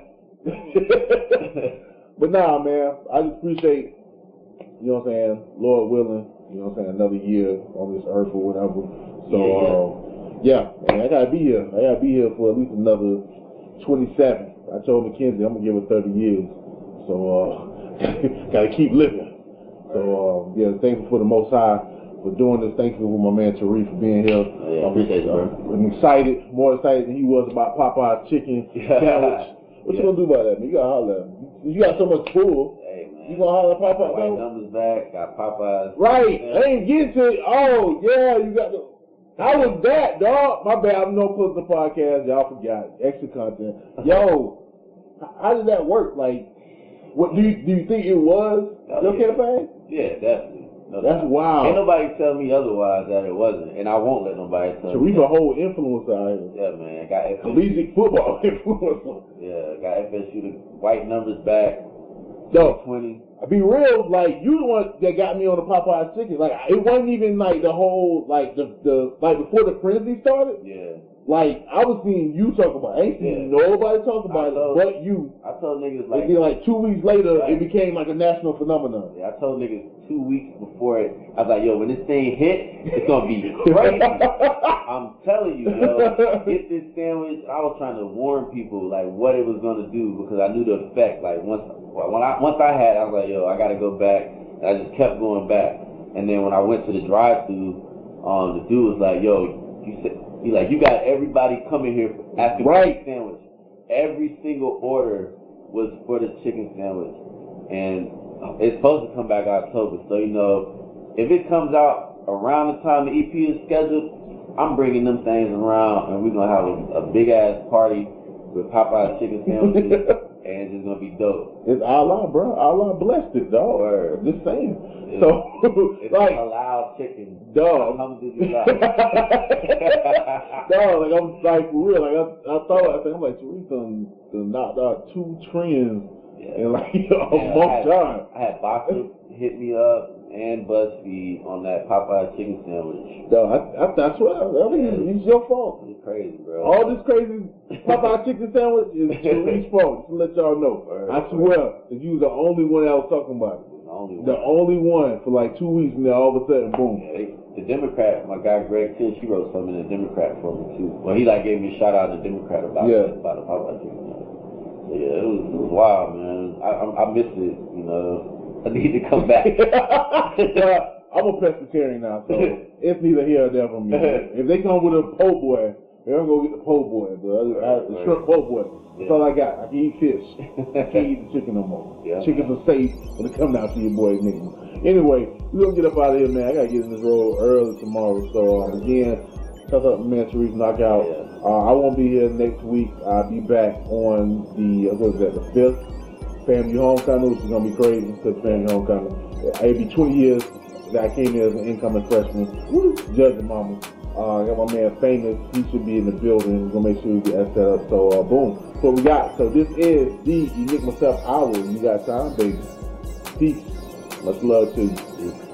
But nah, man, I just appreciate, you know what I'm saying, Lord willing, you know what I'm saying, another year on this earth or whatever. So, yeah, uh, yeah man, I gotta be here. I gotta be here for at least another twenty-seven. I told Mackenzie I'm gonna give her thirty years. So, uh, gotta keep living. So, uh, yeah, thankful for the Most High for doing this. Thankful for my man Tariq for being here. Yeah, I appreciate it, bro. I'm excited, more excited than he was about Popeye's chicken sandwich. What yeah. you gonna do about that, man? You gotta holler at him. You got so much food. Hey, man. You gonna holler at Popeye? White numbers back, got Popeyes. Right. I ain't get to it. Oh, yeah, you got the. How was that, dog? My bad. I'm no close to the podcast. Y'all forgot. Extra content. Yo, how did that work? Like, what do you do? You think it was oh, your yeah. campaign? Yeah, definitely. No, That's wild. Ain't nobody tell me otherwise that it wasn't, and I won't let nobody tell so me. So we a whole influencer out here. Yeah, man. Got F S U. Collegiate football influencer. Yeah, got F S U the white numbers back. Yo, twenty. I be real, like you the one that got me on the Popeye chicken. Like it wasn't even like the whole like the the like before the frenzy started. Yeah. Like I was seeing you talk about it. I ain't seen yeah. nobody talk about told, it but you. I told niggas like and then like two weeks later right. it became like a national phenomenon. Yeah, I told niggas two weeks before it, I was like, yo, when this thing hit, it's gonna be crazy. I'm telling you, yo, get this sandwich. I was trying to warn people like what it was gonna do because I knew the effect. Like once when I once I had, I was like, yo, I gotta go back. And I just kept going back. And then when I went to the drive-thru, um, the dude was like, yo, he said, he like, you got everybody coming here asking right. for a sandwich. Every single order was for the chicken sandwich, and it's supposed to come back October. So you know, if it comes out around the time the E P is scheduled, I'm bringing them things around, and we're gonna have a, a big ass party with Popeye's chicken sandwiches, and it's just gonna be dope. It's Allah, bro. Allah blessed it, dog. Word. Just saying. It's, so it's like halal chicken. Dog. Alhamdulillah. Dog, like I'm like for real. Like I, I thought, I think I'm like, we done, done knocked out two trends yeah. in like a yeah, month time. I had Boxer hit me up and BuzzFeed on that Popeye chicken sandwich. Dog, I, I, that's what I, I mean. Yeah. It's your fault. It's crazy, bro. All this crazy Popeye chicken sandwich is Tariq's fault. Just to let y'all know. Word, I swear, that you was the only one that was talking about it. The only one. The only one for like two weeks, and then all of a sudden, boom. Yeah, they, the Democrat, my guy Greg Tish, he wrote something in the Democrat for me too. Well, he like gave me a shout out in the Democrat about yeah. it, about the Popeye chicken sandwich. So yeah, it was, it was wild, man. I, I, I missed it, you know. I need to come back. Well, I'm a pescatarian now, so it's neither here or there for me. If they come with a po' boy, they're gonna go get the po' boy, but I, I, the shrimp po' boy. That's yeah. all I got. I can eat fish. I can't eat the chicken no more. Yeah. Chickens are safe when they come down to your boys, niggas. Anyway, we're gonna get up out of here, man. I gotta get in this road early tomorrow. So um, again, shout out to man Tariq Knockout. Yeah. Uh, I won't be here next week. I'll be back on the what is that? The fifth family homecoming, which is gonna be crazy because family homecoming. It'll be twenty years that I came here as an incoming freshman, judging mama. Uh, I got my man Famous. He should be in the building. We're gonna make sure we get that set up. So uh, boom. So what we got. So this is the Unique Myself Hour. You got time, baby. Peace. Much love to you.